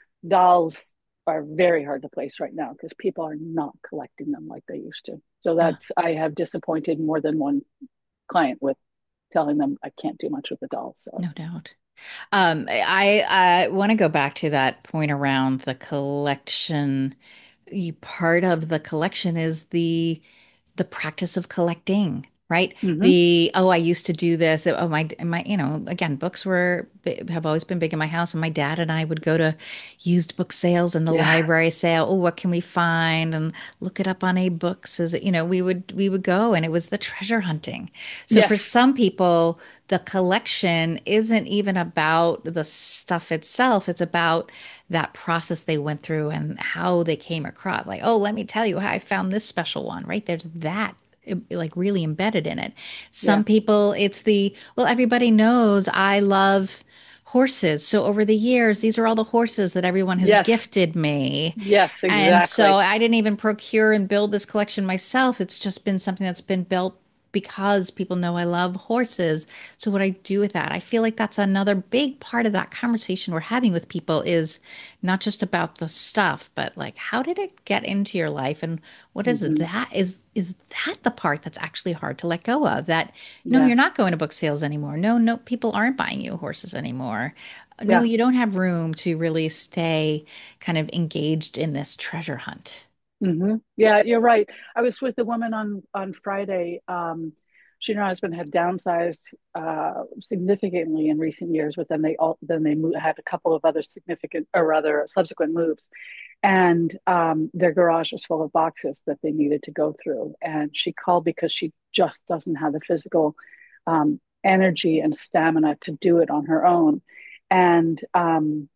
Dolls are very hard to place right now because people are not collecting them like they used to. So Uh, that's, I have disappointed more than one client with telling them I can't do much with the dolls. So, no doubt. Um, I I want to go back to that point around the collection. You, part of the collection is the the practice of collecting, right? mm-hmm. The, oh, I used to do this. Oh, my, my, you know, again, books were, have always been big in my house. And my dad and I would go to used book sales and the Yeah. library sale. Oh, what can we find? And look it up on a books. Is it, you know, we would, we would go and it was the treasure hunting. So for Yes. some people, the collection isn't even about the stuff itself. It's about that process they went through and how they came across. Like, oh, let me tell you how I found this special one, right? There's that eh, like really embedded in it. Yeah. Some people, it's the, well, everybody knows I love horses. So over the years, these are all the horses that everyone has Yes. gifted me. Yes, And so exactly. I didn't even procure and build this collection myself. It's just been something that's been built because people know I love horses. So what I do with that, I feel like that's another big part of that conversation we're having with people is not just about the stuff, but like how did it get into your life and what is Mm-hmm. that? Is is that the part that's actually hard to let go of? That no, Yeah. you're not going to book sales anymore. No, no, people aren't buying you horses anymore. No, Yeah. you don't have room to really stay kind of engaged in this treasure hunt. Mm-hmm. Yeah, you're right. I was with a woman on on Friday. Um, she and her husband had downsized uh, significantly in recent years, but then they all then they moved, had a couple of other significant or rather subsequent moves, and um, their garage was full of boxes that they needed to go through. And she called because she just doesn't have the physical um, energy and stamina to do it on her own. And um,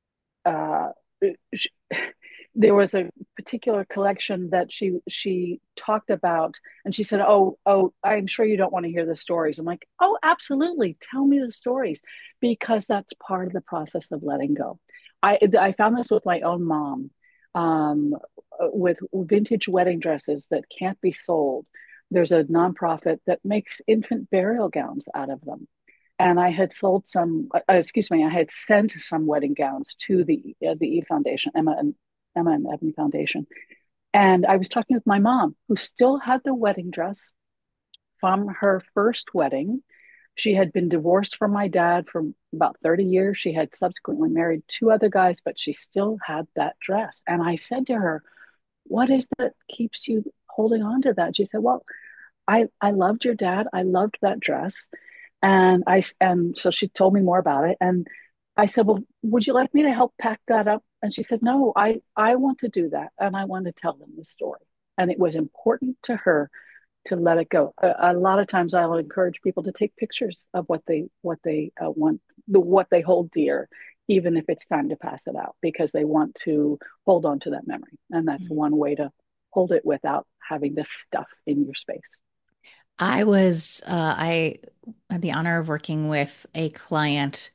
uh, she, there was a particular collection that she she talked about, and she said, "Oh, oh, I'm sure you don't want to hear the stories." I'm like, "Oh, absolutely, tell me the stories," because that's part of the process of letting go. I I found this with my own mom, um, with vintage wedding dresses that can't be sold. There's a nonprofit that makes infant burial gowns out of them, and I had sold some. Uh, excuse me, I had sent some wedding gowns to the uh, the E Foundation, Emma and Emma and Ebony Foundation, and I was talking with my mom, who still had the wedding dress from her first wedding. She had been divorced from my dad for about thirty years. She had subsequently married two other guys, but she still had that dress. And I said to her, "What is that keeps you holding on to that?" She said, "Well, I I loved your dad. I loved that dress." And I and so she told me more about it. And I said, "Well, would you like me to help pack that up?" And she said, "No, I I want to do that, and I want to tell them the story." And it was important to her to let it go. A, a lot of times, I will encourage people to take pictures of what they what they uh, want, the what they hold dear, even if it's time to pass it out, because they want to hold on to that memory. And that's one way to hold it without having this stuff in your space. I was uh, I had the honor of working with a client.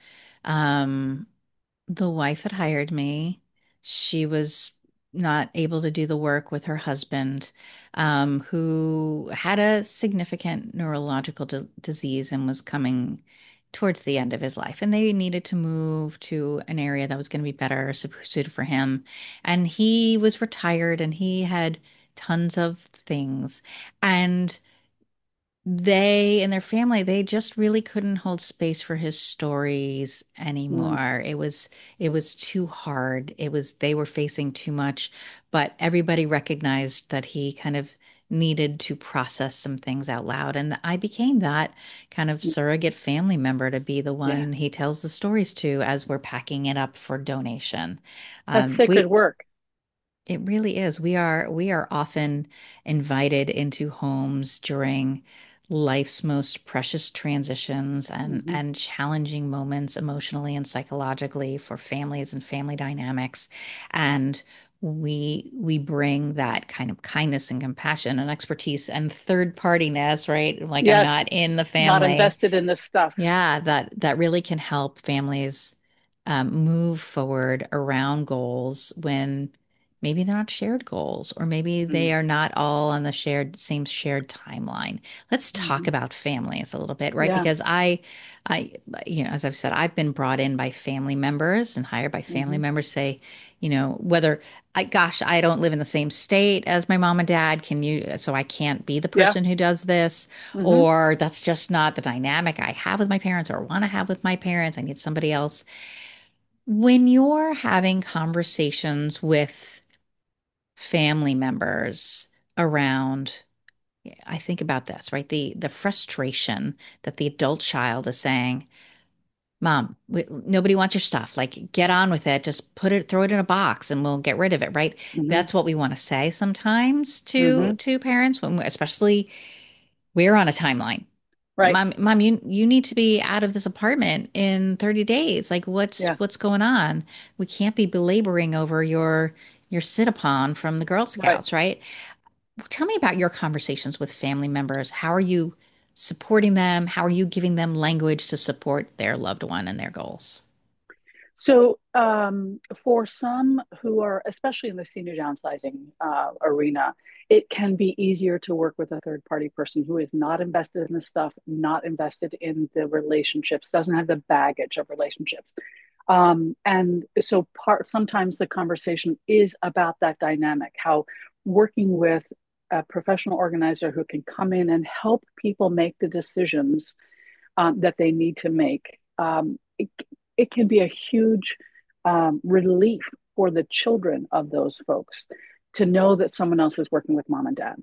Um, the wife had hired me. She was not able to do the work with her husband, um, who had a significant neurological d disease and was coming towards the end of his life. And they needed to move to an area that was going to be better su- suited for him. And he was retired and he had tons of things. And they and their family, they just really couldn't hold space for his stories Mm, anymore. It was it was too hard. It was they were facing too much, but everybody recognized that he kind of needed to process some things out loud. And I became that kind of surrogate family member to be the yeah, one he tells the stories to as we're packing it up for donation. that's Um, sacred we work. it really is. We are we are often invited into homes during life's most precious transitions and Hmm. and challenging moments emotionally and psychologically for families and family dynamics. And we we bring that kind of kindness and compassion and expertise and third partiness, right? Like I'm Yes, not in the not family. invested in this stuff. Yeah, that that really can help families um, move forward around goals when maybe they're not shared goals, or maybe they Mm-hmm. are not all on the shared same shared timeline. Let's talk about families a little bit, right? Yeah. Because I, I, you know, as I've said, I've been brought in by family members and hired by family Hmm. members. Say, you know, whether I, gosh, I don't live in the same state as my mom and dad. Can you? So I can't be the Yeah. person who does this, Hmm. or that's just not the dynamic I have with my parents or want to have with my parents. I need somebody else. When you're having conversations with family members around, I think about this, right? The the frustration that the adult child is saying, Mom, we, nobody wants your stuff. Like, get on with it. Just put it, throw it in a box, and we'll get rid of it, right? Hmm. That's what we want to say sometimes to Hmm. to parents when, we, especially we're on a timeline. Right. Mom, mom, you you need to be out of this apartment in thirty days. Like what's Yeah. what's going on? We can't be belaboring over your your sit-upon from the Girl Right. Scouts, right? Tell me about your conversations with family members. How are you supporting them? How are you giving them language to support their loved one and their goals? So, um, for some who are, especially in the senior downsizing uh, arena, it can be easier to work with a third party person who is not invested in the stuff, not invested in the relationships, doesn't have the baggage of relationships. Um, and so, part sometimes the conversation is about that dynamic, how working with a professional organizer who can come in and help people make the decisions um, that they need to make. Um, it, it can be a huge um, relief for the children of those folks to know that someone else is working with mom and dad.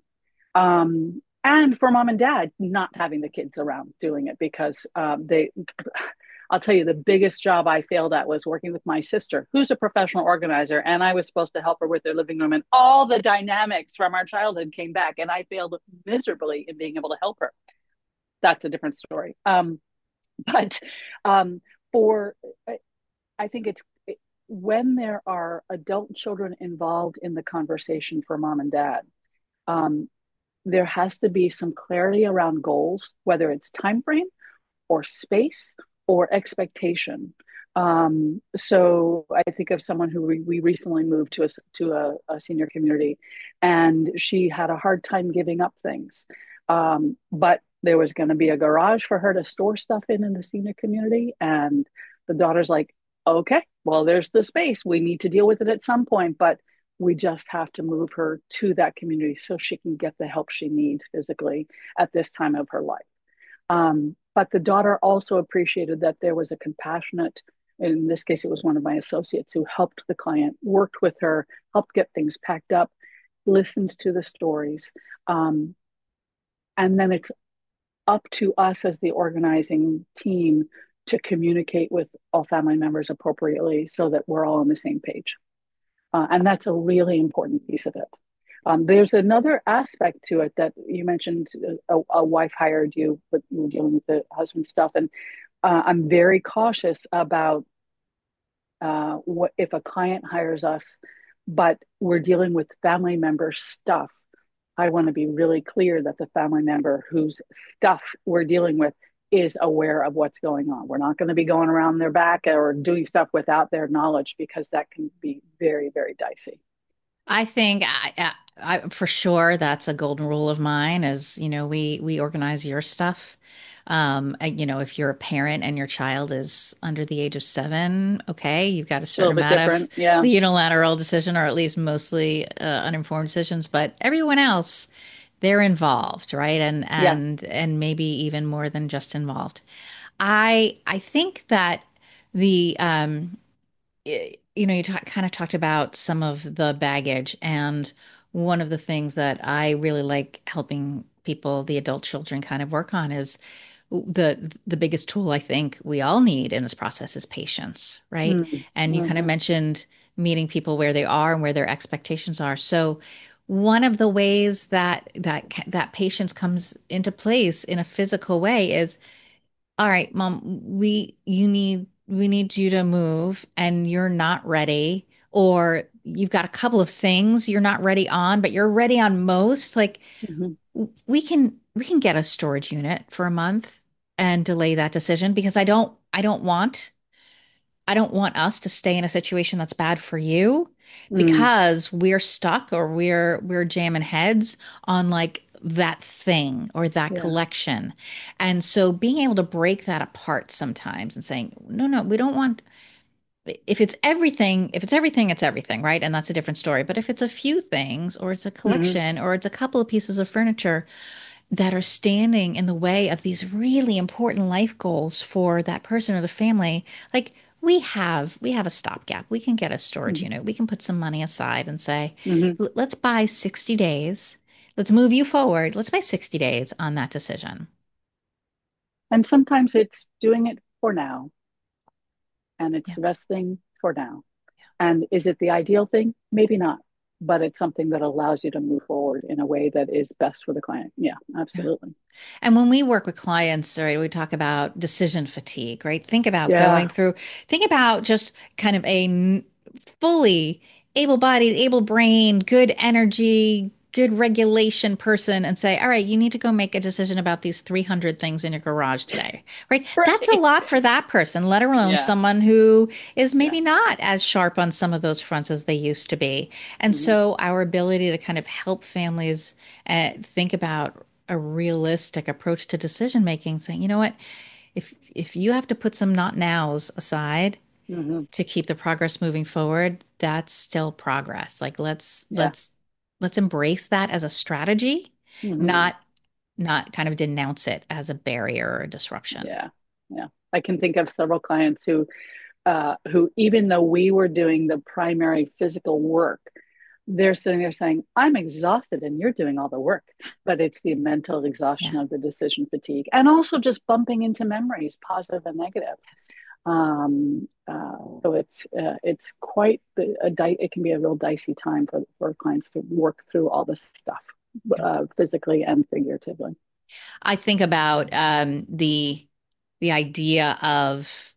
Um, and for mom and dad not having the kids around doing it because um, they, I'll tell you, the biggest job I failed at was working with my sister, who's a professional organizer, and I was supposed to help her with their living room, and all the dynamics from our childhood came back, and I failed miserably in being able to help her. That's a different story. Um, but um, for I think it's when there are adult children involved in the conversation for mom and dad, um, there has to be some clarity around goals, whether it's time frame or space or expectation. Um, so I think of someone who we, we recently moved to a to a, a senior community, and she had a hard time giving up things, um, but there was going to be a garage for her to store stuff in in the senior community, and the daughter's like, "Okay, well, there's the space. We need to deal with it at some point, but." We just have to move her to that community so she can get the help she needs physically at this time of her life. Um, but the daughter also appreciated that there was a compassionate, in this case, it was one of my associates who helped the client, worked with her, helped get things packed up, listened to the stories. Um, and then it's up to us as the organizing team to communicate with all family members appropriately so that we're all on the same page. Uh, and that's a really important piece of it. Um, there's another aspect to it that you mentioned a, a wife hired you, but you were dealing with the husband stuff. And uh, I'm very cautious about uh, what if a client hires us, but we're dealing with family member stuff. I want to be really clear that the family member whose stuff we're dealing with is aware of what's going on. We're not going to be going around their back or doing stuff without their knowledge because that can be very, very dicey. I think I, I, I, for sure that's a golden rule of mine is, you know, we we organize your stuff. Um, uh, you know, if you're a parent and your child is under the age of seven, okay, you've got a A little certain bit amount of different. Yeah. unilateral decision, or at least mostly uh, uninformed decisions. But everyone else, they're involved, right? And Yeah. and and maybe even more than just involved. I I think that the um you know, you talk, kind of talked about some of the baggage, and one of the things that I really like helping people, the adult children, kind of work on is the the biggest tool I think we all need in this process is patience, right? Mm. And you kind of Hmm. mentioned meeting people where they are and where their expectations are. So one of the ways that that that patience comes into place in a physical way is, all right, mom, we you need we need you to move and you're not ready, or you've got a couple of things you're not ready on, but you're ready on most. Like Hmm. we can we can get a storage unit for a month and delay that decision because I don't I don't want I don't want us to stay in a situation that's bad for you Mm, because we're stuck or we're we're jamming heads on like that thing or that yeah. collection. And so being able to break that apart sometimes and saying, no, no, we don't want if it's everything, if it's everything, it's everything, right? And that's a different story. But if it's a few things or it's a Hmm. collection or it's a couple of pieces of furniture that are standing in the way of these really important life goals for that person or the family, like we have we have a stopgap. We can get a storage Hmm. unit. We can put some money aside and say, Hmm. let's buy sixty days. Let's move you forward. Let's buy sixty days on that decision. And sometimes it's doing it for now, and it's Yeah. the best thing for now. And is it the ideal thing? Maybe not, but it's something that allows you to move forward in a way that is best for the client. Yeah, Yeah. absolutely. And when we work with clients, right, we talk about decision fatigue, right? Think about going Yeah. through, think about just kind of a n- fully able-bodied, able-brained, good energy, good regulation person and say, all right, you need to go make a decision about these three hundred things in your garage today, right? That's a Right. lot for that person, let alone Yeah. someone who is Yeah. maybe not as sharp on some of those fronts as they used to be. And Hmm. so our ability to kind of help families uh, think about a realistic approach to decision making, saying, you know what, if if you have to put some not nows aside Hmm. to keep the progress moving forward, that's still progress. Like let's Yeah. let's let's embrace that as a strategy, Hmm. not not kind of denounce it as a barrier or a disruption. Yeah. Yeah. I can think of several clients who, uh, who even though we were doing the primary physical work, they're sitting there saying, I'm exhausted and you're doing all the work. But it's the mental exhaustion Yeah. of the decision fatigue and also just bumping into memories, positive and negative. Yes. Um, uh, so it's uh, it's quite the, a di- it can be a real dicey time for, for clients to work through all this stuff, Yeah. uh, physically and figuratively. I think about um, the the idea of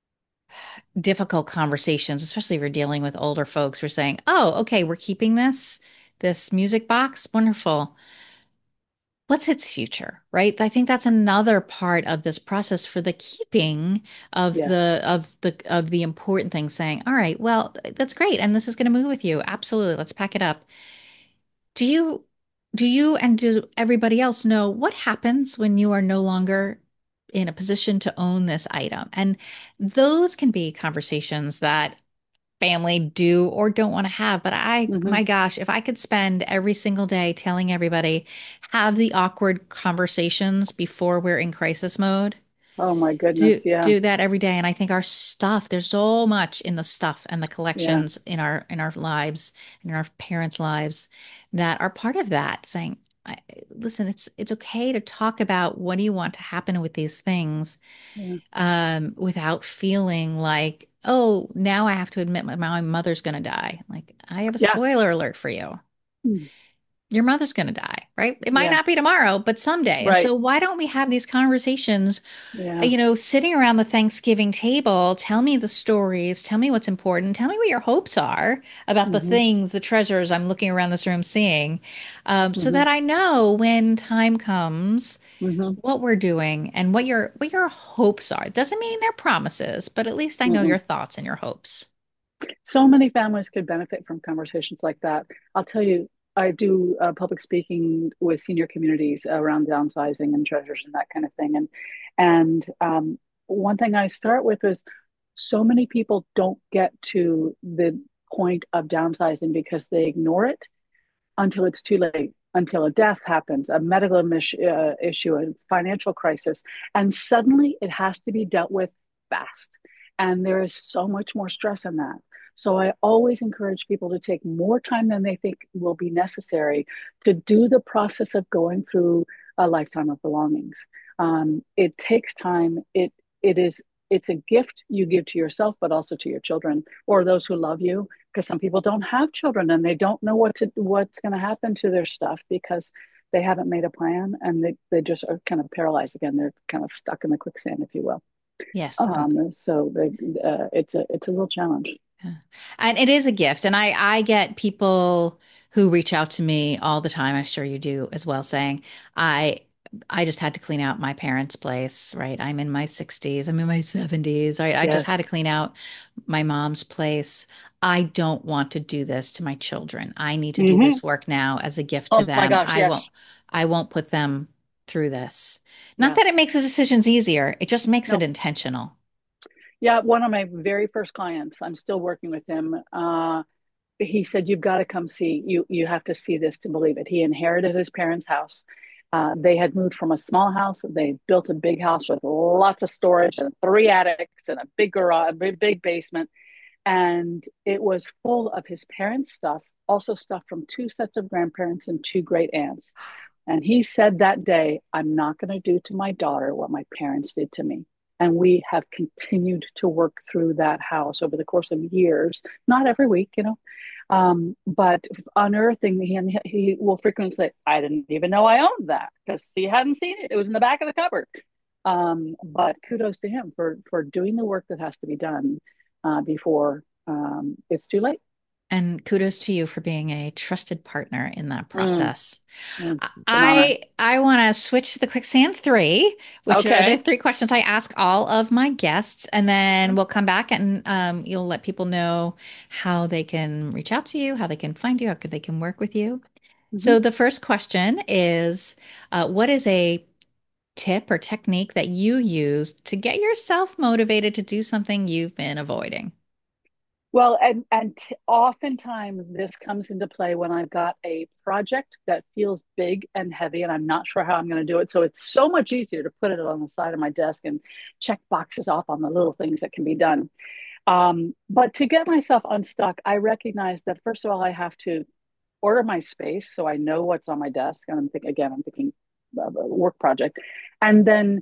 difficult conversations, especially if you're dealing with older folks who are saying, "Oh, okay, we're keeping this this music box. Wonderful. What's its future?" Right? I think that's another part of this process for the keeping of Yes. the of the of the important things, saying, "All right, well, that's great, and this is going to move with you. Absolutely. Let's pack it up." Do you do you and do everybody else know what happens when you are no longer in a position to own this item? And those can be conversations that family do or don't want to have. But I, Hmm. my gosh, if I could spend every single day telling everybody, have the awkward conversations before we're in crisis mode, Oh my do goodness. Yeah. do that every day. And I think our stuff, there's so much in the stuff and the Yeah. collections in our in our lives and in our parents' lives that are part of that, saying, I, listen, it's it's okay to talk about what do you want to happen with these things Yeah. um, without feeling like, oh, now I have to admit my, my mother's going to die. Like, I have a Yeah. spoiler alert for you. Mm. Your mother's going to die, right? It might Yeah. not be tomorrow, but someday. And Right. so, why don't we have these conversations, Yeah. you know, sitting around the Thanksgiving table? Tell me the stories, tell me what's important, tell me what your hopes are about the Hmm. things, the treasures I'm looking around this room seeing, um, so Hmm. that I know when time comes Hmm. what we're doing and what your what your hopes are. It doesn't mean they're promises, but at least I know Hmm. your thoughts and your hopes. So many families could benefit from conversations like that. I'll tell you, I do uh, public speaking with senior communities around downsizing and treasures and that kind of thing. And and um, one thing I start with is so many people don't get to the point of downsizing because they ignore it until it's too late, until a death happens, a medical uh, issue, a financial crisis, and suddenly it has to be dealt with fast. And there is so much more stress in that. So I always encourage people to take more time than they think will be necessary to do the process of going through a lifetime of belongings. Um, it takes time. It it is it's a gift you give to yourself, but also to your children or those who love you. Because some people don't have children and they don't know what to what's going to happen to their stuff because they haven't made a plan and they, they just are kind of paralyzed again. They're kind of stuck in the quicksand, if you will. Yes. Um, so they, uh, it's a it's a real challenge. Yeah. And it is a gift. And I, I get people who reach out to me all the time. I'm sure you do as well, saying, I I just had to clean out my parents' place, right? I'm in my sixties, I'm in my seventies. I, I just had Yes. to clean out my mom's place. I don't want to do this to my children. I need to do Hmm. this work now as a gift to Oh my them. gosh, I won't yes. I won't put them through this. Not Yeah. that it makes the decisions easier. It just makes it No. intentional. Yeah, one of my very first clients, I'm still working with him. Uh, he said, "You've got to come see. You you have to see this to believe it." He inherited his parents' house. Uh, they had moved from a small house. They built a big house with lots of storage and three attics and a big garage, a big, big basement, and it was full of his parents' stuff, also stuff from two sets of grandparents and two great aunts. And he said that day, I'm not going to do to my daughter what my parents did to me. And we have continued to work through that house over the course of years, not every week, you know, um, but unearthing, he, and he will frequently say, I didn't even know I owned that because he hadn't seen it. It was in the back of the cupboard. Um, but kudos to him for, for doing the work that has to be done uh, before um, it's too late. And kudos to you for being a trusted partner in that Mm, process. mm, it's an honor. I I want to switch to the quicksand three, which are the Okay. three questions I ask all of my guests, and then Sure. we'll come back and um, you'll let people know how they can reach out to you, how they can find you, how they can work with you. Mm-hmm. So the first question is, uh, what is a tip or technique that you use to get yourself motivated to do something you've been avoiding? Well, and and t- oftentimes this comes into play when I've got a project that feels big and heavy, and I'm not sure how I'm going to do it. So it's so much easier to put it on the side of my desk and check boxes off on the little things that can be done. Um, but to get myself unstuck, I recognize that first of all, I have to order my space so I know what's on my desk. And I'm thinking again, I'm thinking of a work project, and then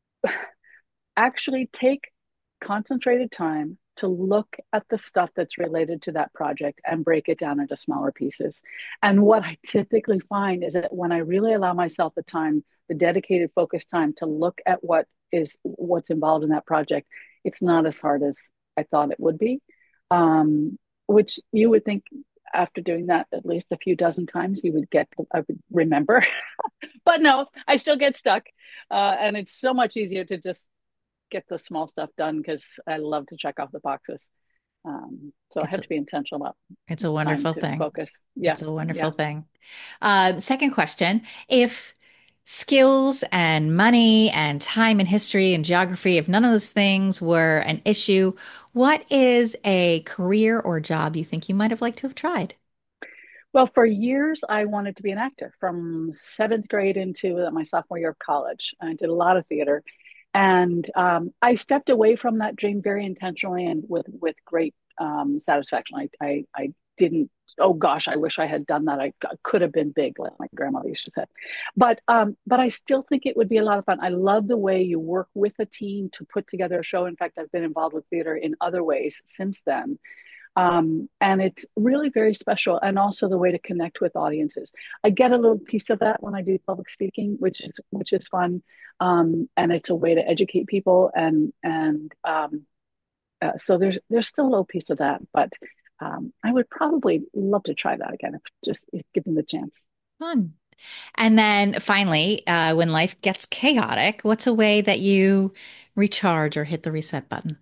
actually take concentrated time to look at the stuff that's related to that project and break it down into smaller pieces. And what I typically find is that when I really allow myself the time, the dedicated focused time to look at what is what's involved in that project, it's not as hard as I thought it would be. Um, which you would think after doing that at least a few dozen times, you would get, I would remember. But no, I still get stuck. Uh, and it's so much easier to just get the small stuff done because I love to check off the boxes. Um, so I It's have to be intentional about it's a time wonderful to thing. focus. Yeah, It's a wonderful yeah. thing. Uh, second question, if skills and money and time and history and geography, if none of those things were an issue, what is a career or job you think you might have liked to have tried? Well, for years, I wanted to be an actor from seventh grade into my sophomore year of college. I did a lot of theater. And um, I stepped away from that dream very intentionally and with, with great um, satisfaction. I, I, I didn't, oh gosh, I wish I had done that. I, I could have been big, like my grandmother used to say. But, um, but I still think it would be a lot of fun. I love the way you work with a team to put together a show. In fact, I've been involved with theater in other ways since then. Um, and it's really very special, and also the way to connect with audiences. I get a little piece of that when I do public speaking, which is which is fun, um, and it's a way to educate people. And and um, uh, so there's there's still a little piece of that, but um, I would probably love to try that again if just if given the chance. Fun. And then finally, uh, when life gets chaotic, what's a way that you recharge or hit the reset button?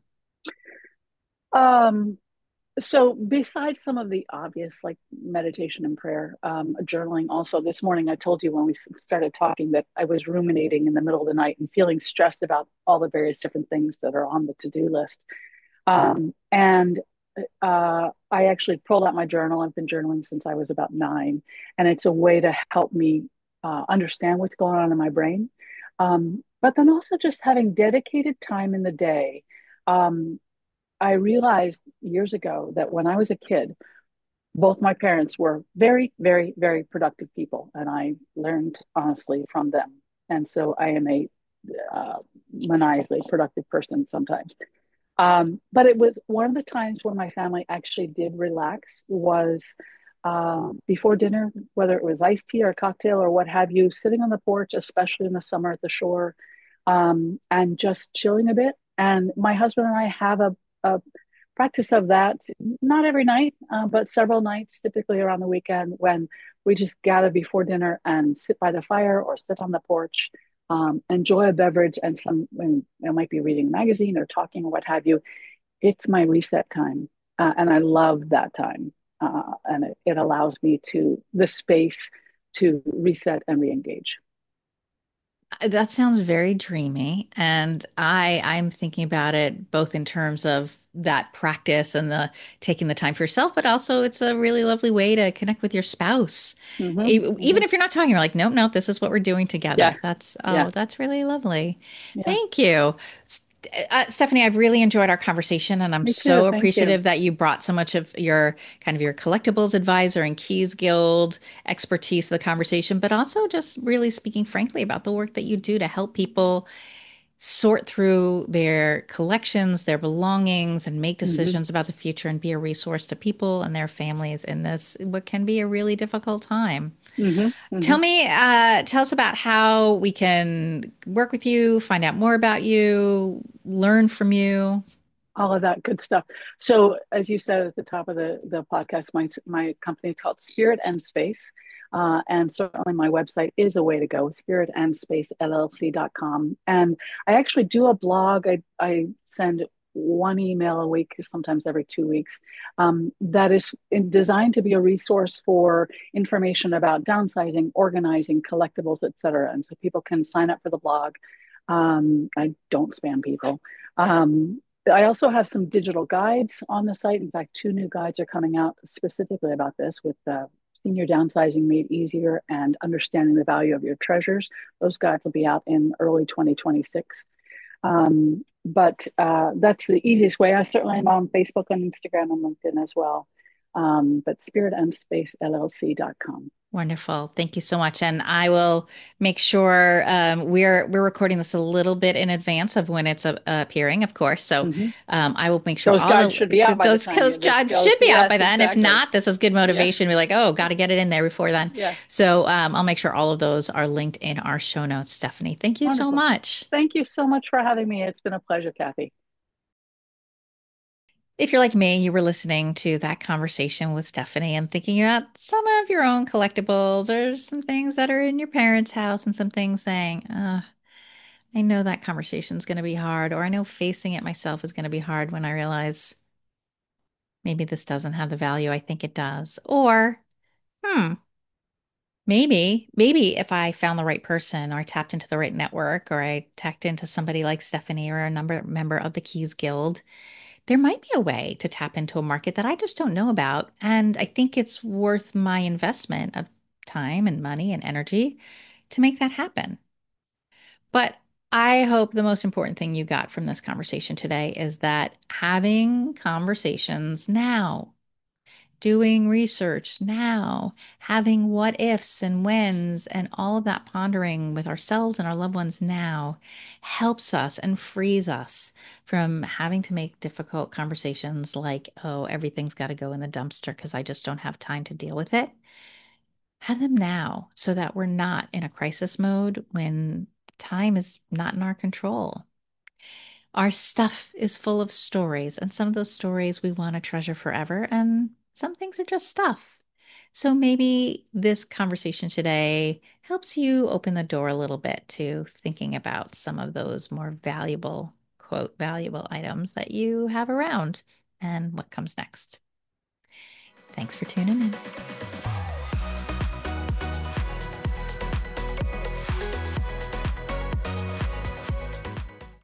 Um, So, besides some of the obvious like meditation and prayer, um, journaling, also this morning, I told you when we started talking that I was ruminating in the middle of the night and feeling stressed about all the various different things that are on the to do list. Um, and uh, I actually pulled out my journal. I've been journaling since I was about nine, and it's a way to help me uh, understand what's going on in my brain. Um, but then also just having dedicated time in the day. Um, I realized years ago that when I was a kid, both my parents were very, very, very productive people, and I learned honestly from them. And so I am a uh, maniacally productive person sometimes. Um, but it was one of the times when my family actually did relax was uh, before dinner, whether it was iced tea or cocktail or what have you, sitting on the porch, especially in the summer at the shore, um, and just chilling a bit. And my husband and I have a, a practice of that, not every night, uh, but several nights, typically around the weekend, when we just gather before dinner and sit by the fire or sit on the porch, um, enjoy a beverage, and some, when I might be reading a magazine or talking or what have you. It's my reset time, uh, and I love that time, uh, and it, it allows me to the space to reset and re-engage. That sounds very dreamy. And I I'm thinking about it both in terms of that practice and the taking the time for yourself, but also it's a really lovely way to connect with your spouse. Mm-hmm, E- mm-hmm. Even if you're not talking, you're like, nope, nope, this is what we're doing together. Yeah, That's, yeah, oh, that's really lovely. yeah. Thank you. S- Uh, Stephanie, I've really enjoyed our conversation, and I'm Me too. so Thank you. appreciative that you brought so much of your kind of your collectibles advisor and Keys Guild expertise to the conversation, but also just really speaking frankly about the work that you do to help people sort through their collections, their belongings, and make Mm-hmm, decisions about the future and be a resource to people and their families in this, what can be a really difficult time. mm-hmm, mm-hmm. Tell me, uh, tell us about how we can work with you, find out more about you, learn from you. All of that good stuff. So, as you said at the top of the, the podcast, my, my company is called Spirit and Space. Uh, and certainly my website is a way to go, spirit and space L L C dot com. And I actually do a blog. I, I send one email a week, sometimes every two weeks, um, that is in, designed to be a resource for information about downsizing, organizing, collectibles, et cetera. And so people can sign up for the blog. Um, I don't spam people. Um, I also have some digital guides on the site. In fact, two new guides are coming out specifically about this with uh, senior downsizing made easier and understanding the value of your treasures. Those guides will be out in early twenty twenty-six. Um, but uh, that's the easiest way. I certainly am on Facebook and Instagram and LinkedIn as well. Um, but spirit and space L L C dot com. Wonderful. Thank you so much. And I will make sure um, we're we're recording this a little bit in advance of when it's uh, appearing, of course. So Mm-hmm. um, I will make sure Those all guides should be the out by the those time those you, this jobs goes. should be out Yes, by then. If exactly. not, this is good Yeah, motivation. We're like, oh, got to get it in there before then. yeah. So um, I'll make sure all of those are linked in our show notes, Stephanie. Thank you so Wonderful. much. Thank you so much for having me. It's been a pleasure, Kathy. If you're like me, you were listening to that conversation with Stephanie and thinking about some of your own collectibles or some things that are in your parents' house and some things saying, uh, I know that conversation's going to be hard, or I know facing it myself is going to be hard when I realize maybe this doesn't have the value I think it does. Or, hmm, maybe, maybe if I found the right person or I tapped into the right network or I tapped into somebody like Stephanie or a number member of the Keys Guild, there might be a way to tap into a market that I just don't know about. And I think it's worth my investment of time and money and energy to make that happen. But I hope the most important thing you got from this conversation today is that having conversations now, doing research now, having what ifs and whens, and all of that pondering with ourselves and our loved ones now helps us and frees us from having to make difficult conversations like, oh, everything's got to go in the dumpster because I just don't have time to deal with it. Have them now so that we're not in a crisis mode when time is not in our control. Our stuff is full of stories, and some of those stories we want to treasure forever, and some things are just stuff. So maybe this conversation today helps you open the door a little bit to thinking about some of those more valuable, quote, valuable items that you have around and what comes next. Thanks for tuning in.